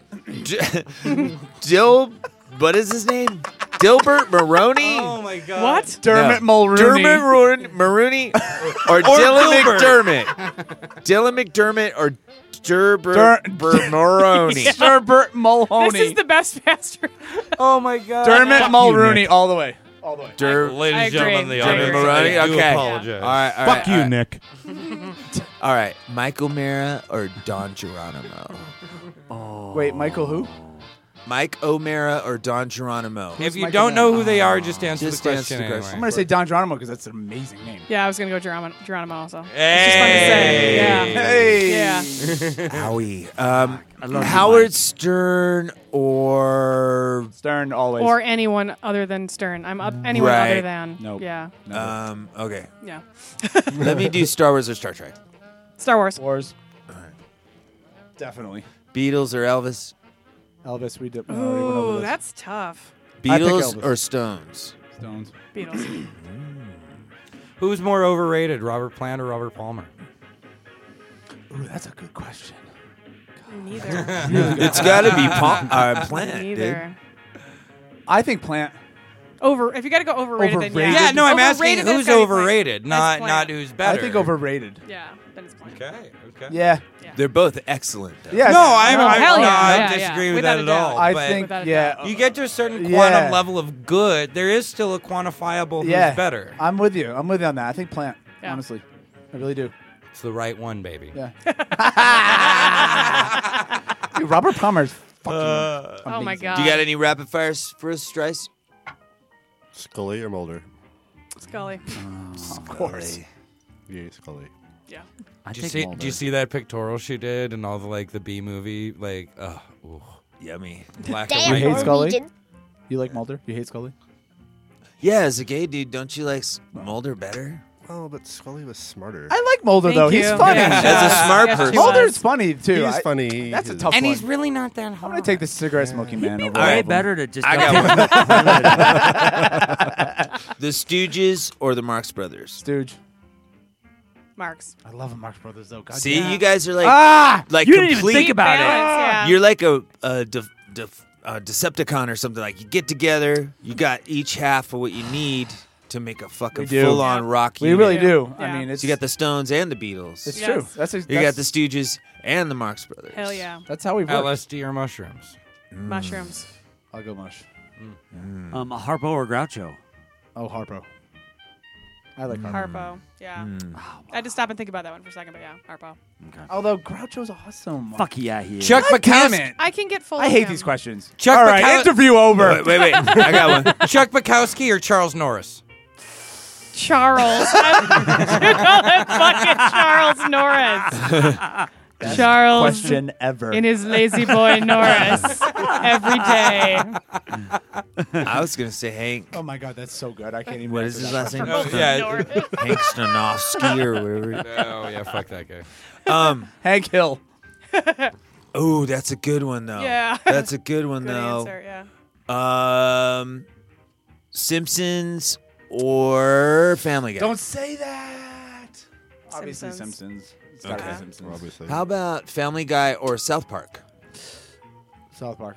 What is his name? Dilbert Maroney? Oh my god. What? Dermot Mulrooney. Dermot Maroney or Dylan Dilbert. McDermott? Dylan McDermott or Dermot Maroney? Derbert Mulroney. This is the best pastor. Oh my god. Dermot Fuck you, Mulrooney Nick. all the way. All the way. Ladies I and gentlemen, of the agree. audience, Maroney? I do Okay. apologize. All right, Fuck you, all right. Nick. All right, Michael Mara or Don Geronimo? Wait, Michael who? Mike O'Mara or Don Geronimo? If you Michael don't know Mann? who they are, just answer Just the answer question the question. anyway. I'm going to say Don Geronimo because that's an amazing name. Yeah, I was gonna go Geronimo also. Hey. It's just fun to say. Yeah. Hey. Yeah. Howie. I love Howard Mike. Stern or Stern always. Or anyone other than Stern. I'm up anyone Right. other than. Nope. Yeah. okay. Yeah. Let me do Star Wars or Star Trek. Star Wars. Wars. Definitely. Beatles or Elvis? Elvis, we did. we already went over Ooh, this. that's tough. I pick Beatles Elvis. or Stones? Stones. Beatles. Who's more overrated, Robert Plant or Robert Palmer? Ooh, that's a good question. Neither. It's got to be Plant, dude. Neither. I think Plant. If you got to go overrated, then Overrated? yeah. Yeah, no, I'm asking Overrated, that's who's gotta be Plant. overrated, That's not Plant. who's better. I think overrated. Yeah, then it's Plant. Okay, okay. Yeah. They're both excellent. Though. Yeah. No, I'm hell yeah. not Yeah, disagree yeah. with Without that a at doubt. all. I but think, Without a yeah. doubt. you get to a certain Yeah. quantum level of good, there is still a quantifiable who's Yeah. better. I'm with you. I'm with you on that. I think Plant. Yeah. Honestly. I really do. It's the right one, baby. Yeah. Dude, Robert Palmer's fucking Oh my amazing. god. Do you got any rapid fires for us, Strice? Scully or Mulder? Scully. Of course. Yeah, Scully. Yeah. I Did you take see? Mulder. Do you see that pictorial she did and all the like the B movie like? Ooh, Yummy. black Damn, and You white. hate Scully? Norwegian. You like Mulder? You hate Scully? Yeah, as a gay dude, don't you like Mulder better? Oh, but Scully was smarter. I like Mulder, Thank though. you. He's funny. Yeah. As a smart Yes, person. she was. Mulder's funny, too. He's funny. That's a He's- tough And one. he's really not that hard. I'm going to take the cigarette smoking man over Way all of them. better to just. I go got take- The Stooges or the Marx Brothers? Stooge. Marks. I love the Marx Brothers, though. God See, damn. you guys are like, you didn't even complete. think about it. Balance, yeah. You're like a Decepticon or something. Like you get together, you got each half of what you need to make a fucking We do. full-on rock We unit. really do. Yeah. I mean, it's So you got the Stones and the Beatles. it's Yes. true. That's You got the Stooges and the Marx Brothers. Hell yeah. That's how we work. LSD or mushrooms? Mushrooms. I'll go mush. Harpo or Groucho? Oh, Harpo. I like Harpo. Harpo. Yeah. I had to stop and think about that one for a second, but yeah, Harpo. Although Groucho's awesome. Fuck yeah, he is. Chuck God damn Bukowski. it. I can get full I of hate him. these questions. Chuck All right, Bukowski- interview over. Wait, I got one. Chuck Bukowski or Charles Norris? Charles. You call him fucking Charles Norris. Charles Question ever. in his lazy boy Norris every day. I was gonna say Hank. Oh my god, that's so good. I can't even. What is answer his that last name? Oh, yeah. Hank Stanovsky or whatever. Oh yeah, fuck that guy. Hank Hill. Oh, that's a good one though. Yeah. That's a good one Good though. answer, yeah. Simpsons or Family Guy? Don't say that. Obviously Simpsons. Simpsons. It's gotta be Okay. Simpsons. Obviously. How about Family Guy or South Park? South Park.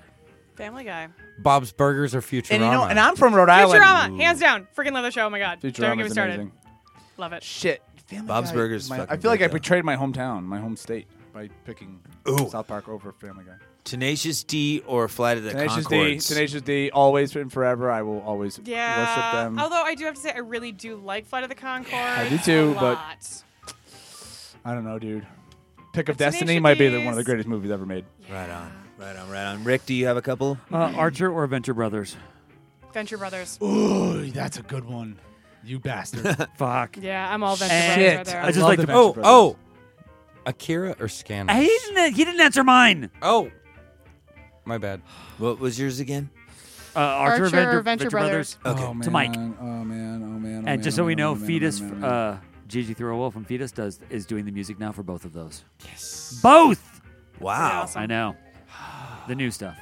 Family Guy. Bob's Burgers or Futurama? And and I'm from Rhode Island. Futurama, hands down. Freaking love the show. Oh my god. Don't get me Futurama's started. amazing. Love it. Shit. Family Bob's Guy Burgers. is my- fucking I feel like I good, though. betrayed my hometown, my home state, by picking South Park over Family Guy. Tenacious D or Flight of the Tenacious Conchords? D, Tenacious D, always and forever. I will always worship them. Although I do have to say, I really do like Flight of the Conchords. I do too, a but lot. I don't know, dude. Pick of Tenacious Destiny might be one of the D's. greatest movies ever made. Right on. Right on. Right on. Rick, do you have a couple? Archer or Venture Brothers? Venture Brothers. Ooh, that's a good one. You bastard. Fuck. Yeah, I'm all Venture Shit. Brothers right there. I just like the Venture Brothers. Oh, Akira or Scanners? He didn't answer mine. Oh, my bad. What was yours again? Archer, Archer, Venture Brothers. Okay. Oh, man. To Mike. Oh, man. Oh, man. And just so we know, Fetus, man. Gigi Throw a Wolf and Fetus is doing the music now for both of those. Yes. Both! Wow. Awesome. I know. The new stuff.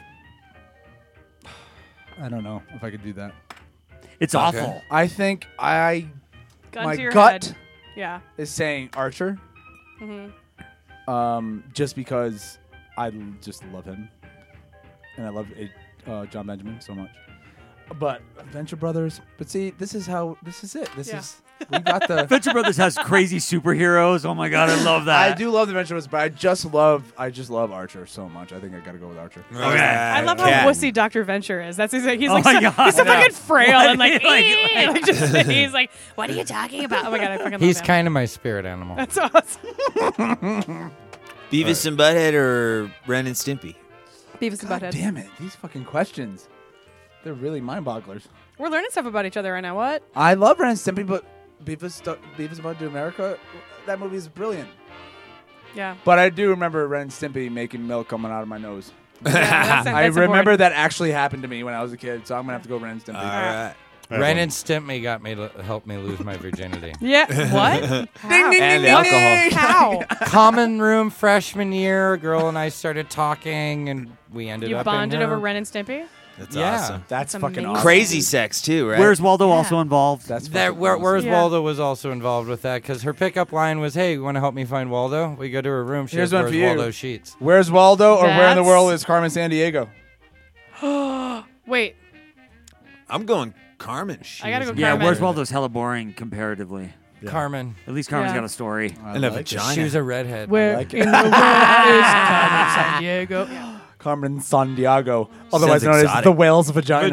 I don't know if I could do that. It's Okay. awful. I think my Gun to your gut head. Yeah. is saying Archer, Mm-hmm. just because I just love him, and I love John Benjamin so much. But Venture Brothers. But see, this is it. We got the. Venture Brothers has crazy superheroes. Oh my god, I love that. I do love the Venture Brothers, but I just love Archer so much. I think I gotta go with Archer. Okay. I love how wussy Dr. Venture is. That's he's like Oh my God. he's so fucking frail What? and like, Like- just, he's like, what are you talking about? Oh my god, I fucking love He's him. kind of my spirit animal. That's awesome. Beavis and Butthead or Ren and Stimpy? Beavis and God Butthead. damn it! These fucking questions, they're really mind-bogglers. We're learning stuff about each other right now. What? I love Ren and Stimpy, but Beavis and Butthead to America, that movie is brilliant. Yeah. But I do remember Ren and Stimpy making milk coming out of my nose. That's I remember important. that actually happened to me when I was a kid, so I'm gonna have to go Ren and Stimpy. All right. Ren and Stimpy got me helped me lose my virginity. Yeah. What? How? And alcohol. How? Common room freshman year, a girl and I started talking, and we ended You up bonded in her- over Ren and Stimpy? That's Yeah. awesome. That's fucking amazing. awesome. Crazy sex, too, right? Where's Waldo also involved? That's That fucking awesome. where's Yeah. Waldo was also involved with that because her pickup line was, "Hey, you want to help me find Waldo?" We go to her room. She Here's has one Where's for you. Waldo sheets. Where's Waldo, or where in the That's- world is Carmen Sandiego? Wait, I'm going Carmen. I gotta go. Yeah, Carmen. Where's Waldo's hella boring comparatively. Carmen. At least Carmen's Yeah. got a story. And a vagina. She was a redhead. Where like it. in the world is Carmen San Diego? Carmen Sandiego, otherwise Sounds known as exotic. the whale's vagina.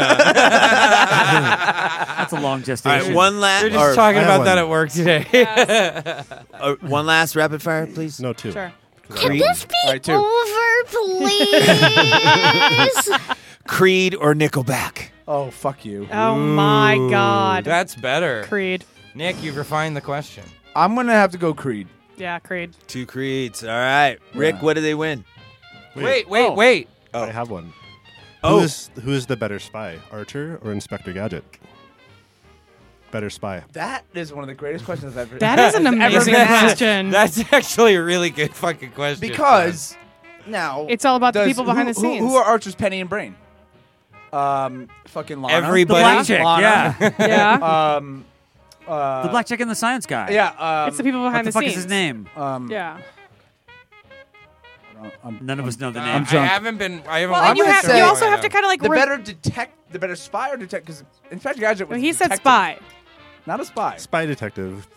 That's a long All gestation. right, one last. We were just talking I have about that one. at work today. One last rapid fire, please. No, two. Sure. Can Creed, this be All right, two. over, please? Creed or Nickelback? Oh, fuck you. Oh my God. That's better. Creed. Nick, you've refined the question. I'm gonna have to go Creed. Yeah, Creed. Two Creeds. All right. Rick, Yeah. what do they win? Wait. I have one. Oh. Who is the better spy, Archer or Inspector Gadget? Better spy. That is one of the greatest questions I've ever. That is an ever amazing been asked. question. That's actually a really good fucking question. Because now It's all about the does- people behind who- the scenes. Who are Archer's Penny and Brain? Fucking Lana. Everybody- The black chick, Lana. yeah. Yeah. The black chick and the science guy. Yeah. It's the people What behind the the fuck scenes. is his name? Yeah. None of us know the I name. drunk. haven't been. I haven't. Well, I'm and you, gonna have, say- you also have to kind of like. the better spy or detect? Because Inspector Gadget was. He said detective, spy. not a spy. Spy detective.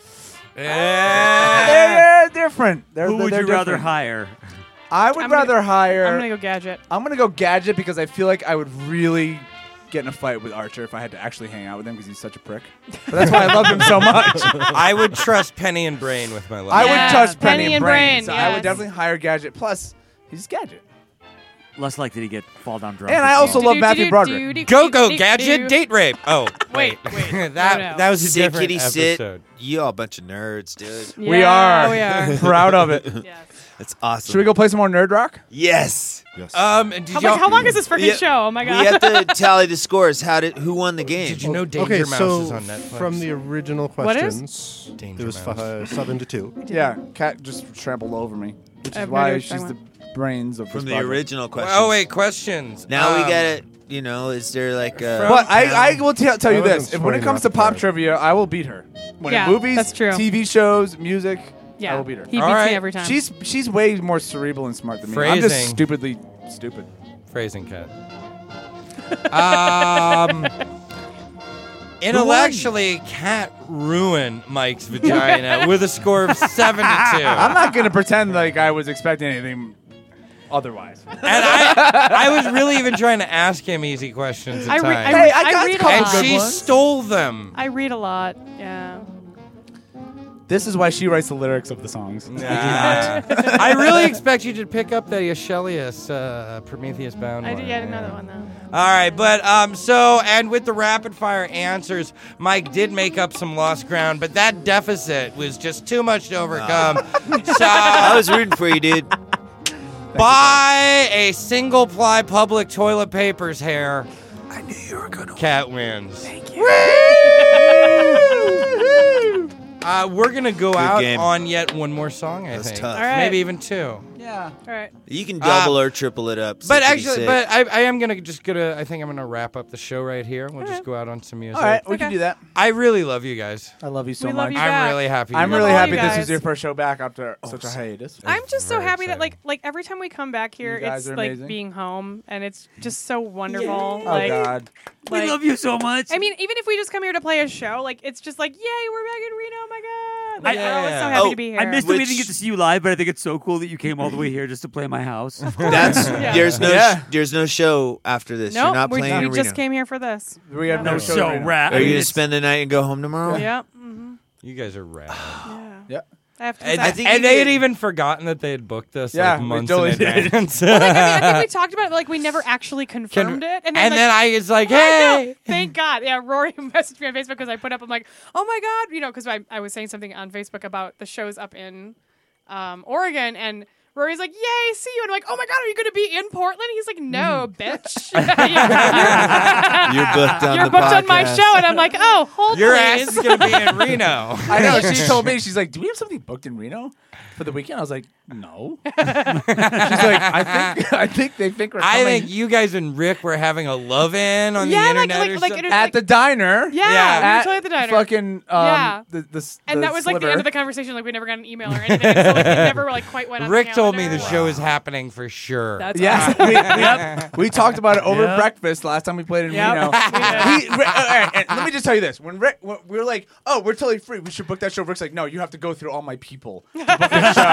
They're different. Who would they're you rather different. hire? I would I'm gonna- rather hire. I'm gonna go Gadget. I'm gonna go Gadget because I feel like I would really get in a fight with Archer if I had to actually hang out with him because he's such a prick. But that's why I love him so much. I would trust Penny and Brain with my life. I Yeah, would trust Penny Penny and Brain. Brain, So I would yes. definitely hire Gadget. Plus, he's Gadget. Less likely to get fall down drunk. And I also love Matthew Broderick. Go Gadget date rape. Oh Wait. that No. that was a Sit, different kitty, episode. sit. You all a bunch of nerds, dude. We are. We are. Proud of it. Yes. That's awesome. Should we go play some more Nerd Rock? Yes. Yes. And did How, y'all, how long is this freaking Yeah, show? Oh my We God. have to tally the scores. Who won the game? Did you know Danger Okay, Mouse so is on Netflix? from the original What is? questions, Danger it was Mouse. 7-2. Yeah, Kat just trampled over me, which I is have no why idea what she's you're the talking brains of From this the project. original question. Oh wait, questions. Now we got it. You know, is there like a? From- But I will tell you I this: wasn't if when it spraying comes to rapid pop fire. trivia, I will beat her. When Yeah, in movies, that's true. TV shows, music, Yeah. I will beat her. He beats All right. me every time. She's way more cerebral and smart than me. I'm just Phrasing. stupidly stupid. Phrasing cat. Intellectually, Cat ruined Mike's vagina with a score of 7 to 2. I'm not gonna pretend like I was expecting anything otherwise. And I was really even trying to ask him easy questions at times. I read a lot. And she stole them. I read a lot. Yeah. This is why she writes the lyrics of the songs. I really expect you to pick up the Aeschylus Prometheus Bound I one. did another one though. All right, but and with the rapid fire answers, Mike did make up some lost ground, but that deficit was just too much to overcome. So I was rooting for you, dude. Buy a single ply public toilet paper's hair. I knew you were gonna. Cat wins. Thank you. We're gonna go out game. on yet one more song. I think tough. All right. maybe even 2. Yeah. All right. You can double or triple it up. But 66. I am gonna I think I'm gonna wrap up the show right here. We'll just go out on some music. All right, we can do that. I really love you guys. I love you so We much. love you I'm back. really happy. I'm you really love happy you this guys. was your first show back after such a hiatus. I'm just so very happy that exciting. like every time we come back here, You guys it's are like amazing. being home, and it's just so wonderful. Oh Like, God. We like- love you so much. I mean, even if we just come here to play a show, like it's just like, yay, we're back in Reno! Oh my god! Like, we're always so happy Oh, to be here. I missed that we Which- didn't get to see you live, but I think it's so cool that you came all the way here just to play at my house. That's Yeah. there's no show after this. No, You're not we playing in just Reno. came here for this. We have no No show. show right now. rap. Are you gonna It's- spend the night and go home tomorrow? Yep. You guys are rad. Yeah. I have to And, say. I think and you they had did- even forgotten that they had booked us Yeah, like we months totally in did. advance. Well, like, I think we talked about it, but like we never actually confirmed it. And then, like, I was like, I know. hey. Thank God. Yeah, Rory messaged me on Facebook because I put up, I'm like, oh my God, because I was saying something on Facebook about the shows up in Oregon, and Rory's like, yay, see you. And I'm like, oh my God, are you going to be in Portland? He's like, no, bitch. You're booked on You're the booked on my podcast. show. And I'm like, oh, hold Your please. ass is going to be in Reno. I know. She told me, she's like, do we have something booked in Reno for the weekend? I was like, no. She's like, I think they think we're I coming think you guys and Rick were having a love-in on Yeah, the like- internet like- or like something. it- at the diner. Yeah, Yeah. we were At totally at the diner. Fucking Yeah. the And that was like the sliver. end of the conversation. Like we never got an email or anything. And so like, it never like quite went on Rick the told me the calendar. show is happening for sure. That's Yeah, awesome. we talked about it over Yep. breakfast last time we played in Yep. Reno. We did. Rick, and let me just tell you this: when we were like, "Oh, we're totally free. We should book that show." Rick's like, "No, you have to go through all my people to book this show."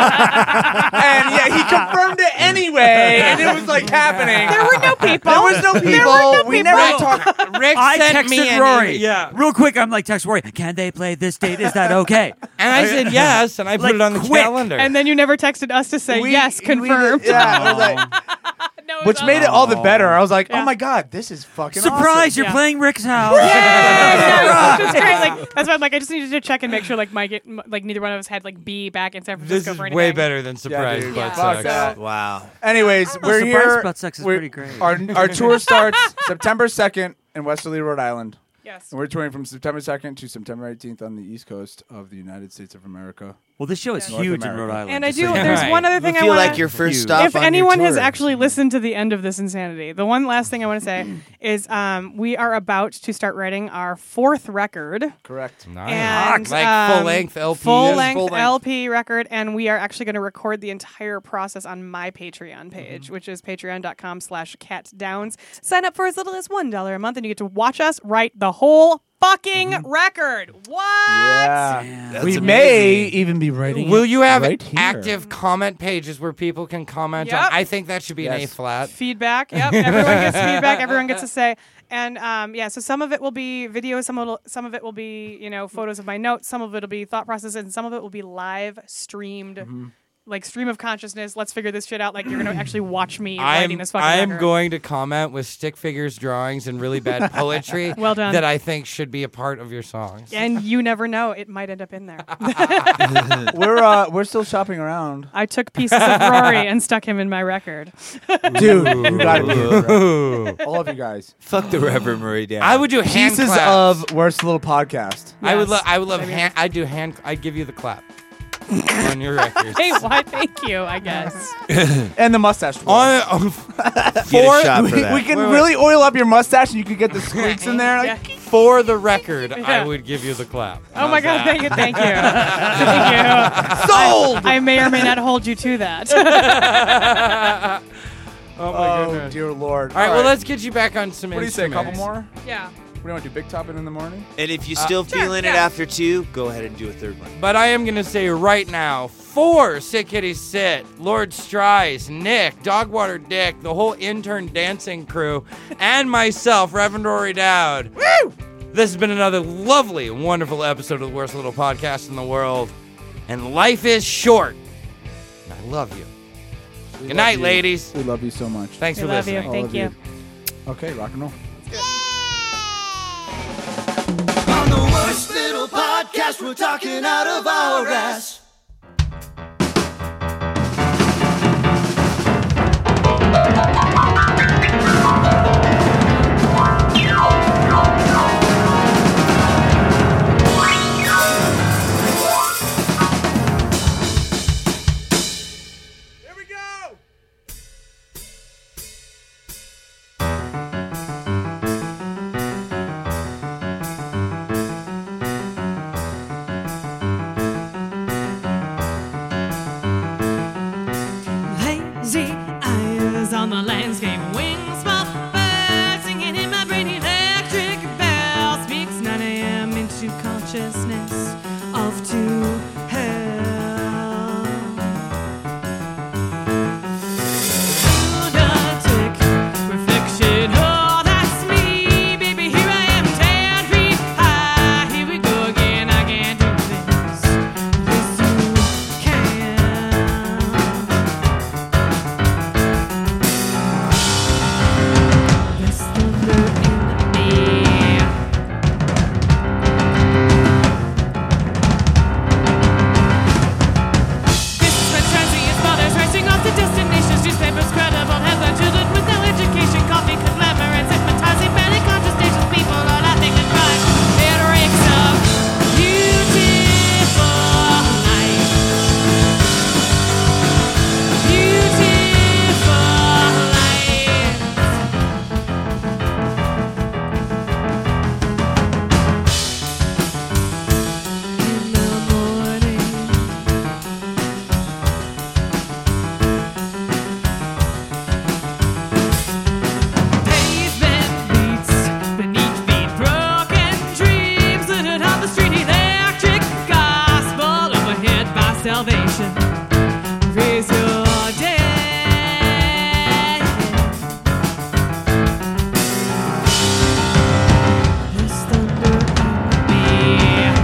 And yeah, he confirmed it anyway, and it was like happening. There were no people. There was no people. There were no We people. never talked. Rick I sent me texted an Rory. Yeah. Real quick, I'm like, text Rory, can they play this date? Is that okay? And I said yes, and I put Like, it on the quick. calendar. And then you never texted us to say yes, confirmed. Yeah, I was like, No, it which was made it all the better. I was like, Yeah. "Oh my god, this is fucking Surprise, awesome." you're playing Rick's house. Yeah, which is great. Like that's why I'm like, I just needed to check and make sure like like neither one of us had like be back in San this Francisco is for anything. way better than surprise dude. butt Fuck sex. that. Wow. Anyways, we're surprise here. butt sex is we're- pretty great. Our tour starts September 2nd in Westerly, Rhode Island. Yes. And we're touring from September 2nd to September 18th on the East Coast of the United States of America. Well, this show is North huge in America. Rhode Island. And I just do. so you know. There's Right. one other You thing I feel want. like your first stop If on anyone your has tour. actually listened to the end of this insanity, the one last thing I want to say is we are about to start writing our 4th record. Correct. Nice. And Like full-length LP. full-length full-length. LP record, and we are actually going to record the entire process on my Patreon page, which is patreon.com/catdowns. Sign up for as little as $1 a month, and you get to watch us write the whole fucking record. What? Yeah. That's We amazing. may even be writing. Will you have right here. active comment pages where people can comment Yep. on? I think that should be an Yes. A flat. Feedback. Yep. Everyone gets feedback. Everyone gets to say. And yeah, so some of it will be video, some of it will be photos of my notes, some of it will be thought process, and some of it will be live streamed, like stream of consciousness. Let's figure this shit out. Like you're gonna actually watch me writing this fucking I'm record. going to comment with stick figures, drawings, and really bad poetry. Well done. That I think should be a part of your songs. And you never know, it might end up in there. We're still shopping around. I took pieces of Rory and stuck him in my record. Dude, you gotta be here. Ooh. All of you guys. Fuck the Reverend Murray down. I would do hand Pieces claps. of Worst Little Podcast. I would Yes. love hand. I'd do hand. I'd give you the clap on your records. Hey, why? Thank you. I guess. And the mustache. twirl. On Get a shot for that. we can Wait, wait. really oil up your mustache and you can get the squeaks in there. Like, Yeah. for the record, I Yeah. would give you the clap. Oh my God! How's Thank you. Thank you. Thank you. Sold! I may or may not hold you to that. Oh my goodness. dear Lord! All right, well, let's get you back on some What do you say? A couple instruments. more? Yeah. What do you want to do? Big Toppin' in the morning? And if you're still feeling it after 2, go ahead and do a third one. But I am going to say right now, for Sick Kitty Sit, Lord Strice, Nick, Dogwater Dick, the whole intern dancing crew, and myself, Reverend Rory Dowd. Woo! This has been another lovely, wonderful episode of the Worst Little Podcast in the World. And life is short. And I love you. Good night, ladies. We love you so much. Thanks for We love you. listening. Thank you. Okay, rock and roll. On the Worst Little Podcast, we're talking out of our ass. Lazy eyes on the landscape, wings small birds singing in my brain. Electric bell speaks 9 a.m. into consciousness off to hell. Lunatic reflection, oh that's me, baby. Here I am, 10 feet high. Here we go again. I can't do this. Yes, you can. There's thunder in the air. Businessmen transient fathers racing off to destinations. Newspapers credible headline children with no education. Coffee conglomerates hypnotizing panic contestations. People are laughing and crying. It reeks of beautiful life. Beautiful life. In the morning, pavement beats beneath feet, broken dreams littered on the street. Electric gospel overhead by salvation. Raise your day. There's thunder in the air.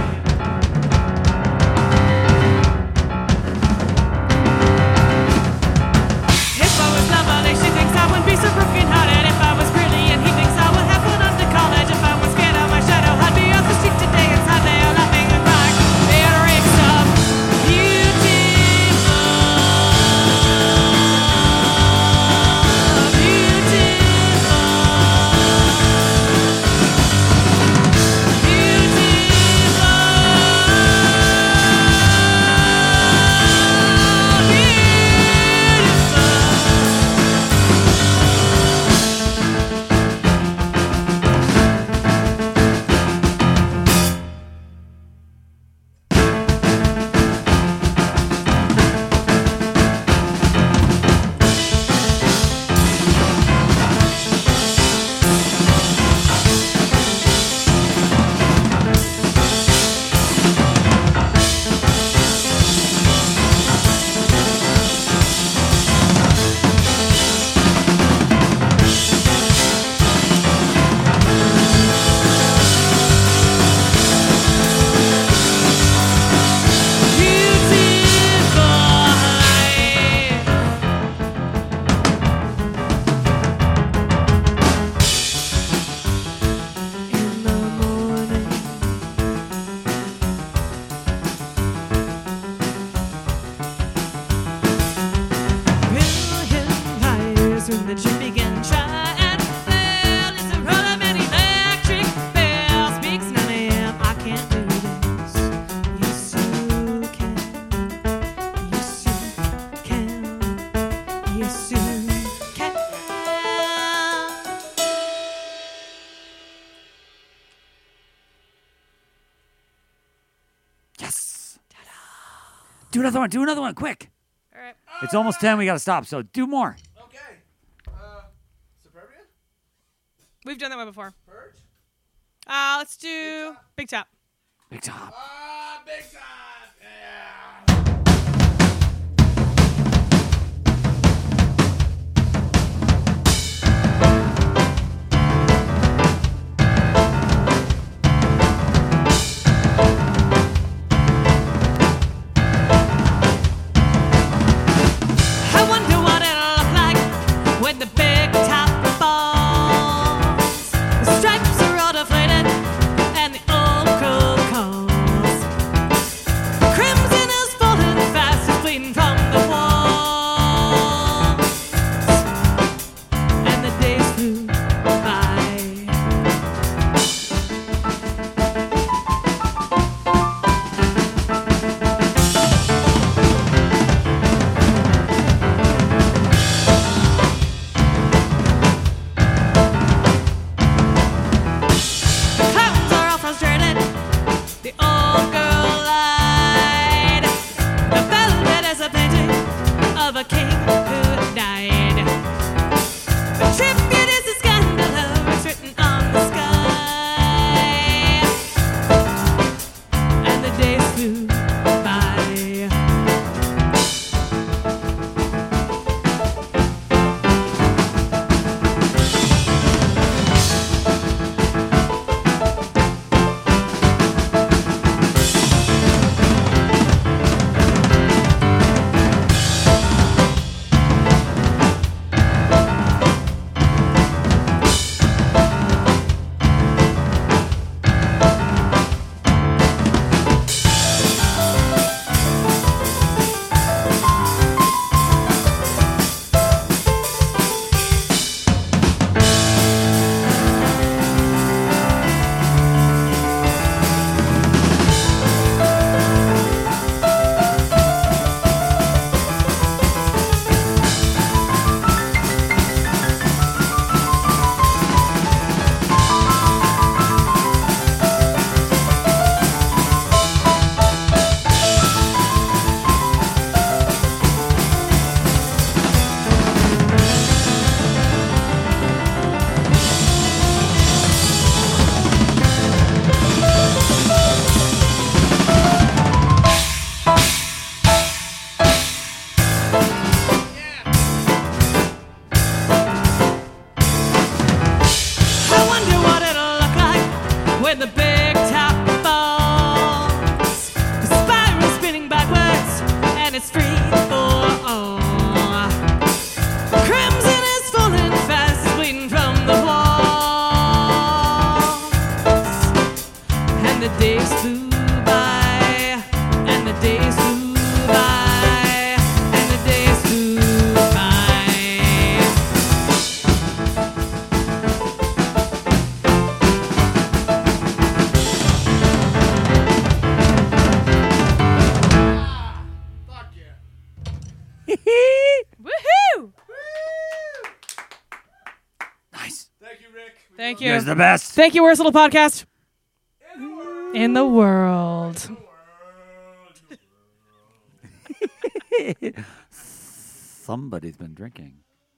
If I was lovely, she thinks I would be so broken hearted. If I was brilliant, he thinks I would have gone on to college. If I was scared of my shadow, I'd be off the street today inside there laughing and crying. It reeks of Do another one. Do another one, quick. All right. It's almost 10. We got to stop. So do more. Okay. We've done that one before. Let's do Big Top. Big Top. Big time. I wonder what it'll look like when the big top falls. The stripes are all deflated and the old crow calls. Crimson is falling fast, it's bleeding from the walls. And the days flew by. Clowns are all frustrated. The old girl lied. The velvet is a painting of a king who died. The tribute is a scandal it's written on the sky. And the days flew by. I wonder what it'll look like when the big top falls. The spiral spinning backwards and it's free for all. Crimson is falling fast, it's bleeding from the walls. And the days flew by, and the days flew by, and the days flew by. Woohoo! Nice. Thank You you. guys are the best. Thank you, Worst Little Podcast. In the world. Somebody's been drinking.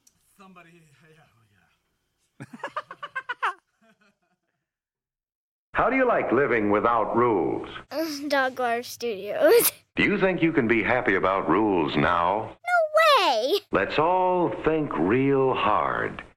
How do you like living without rules? Dog Water Studios. Do you think you can be happy about rules now? No way! Let's all think real hard.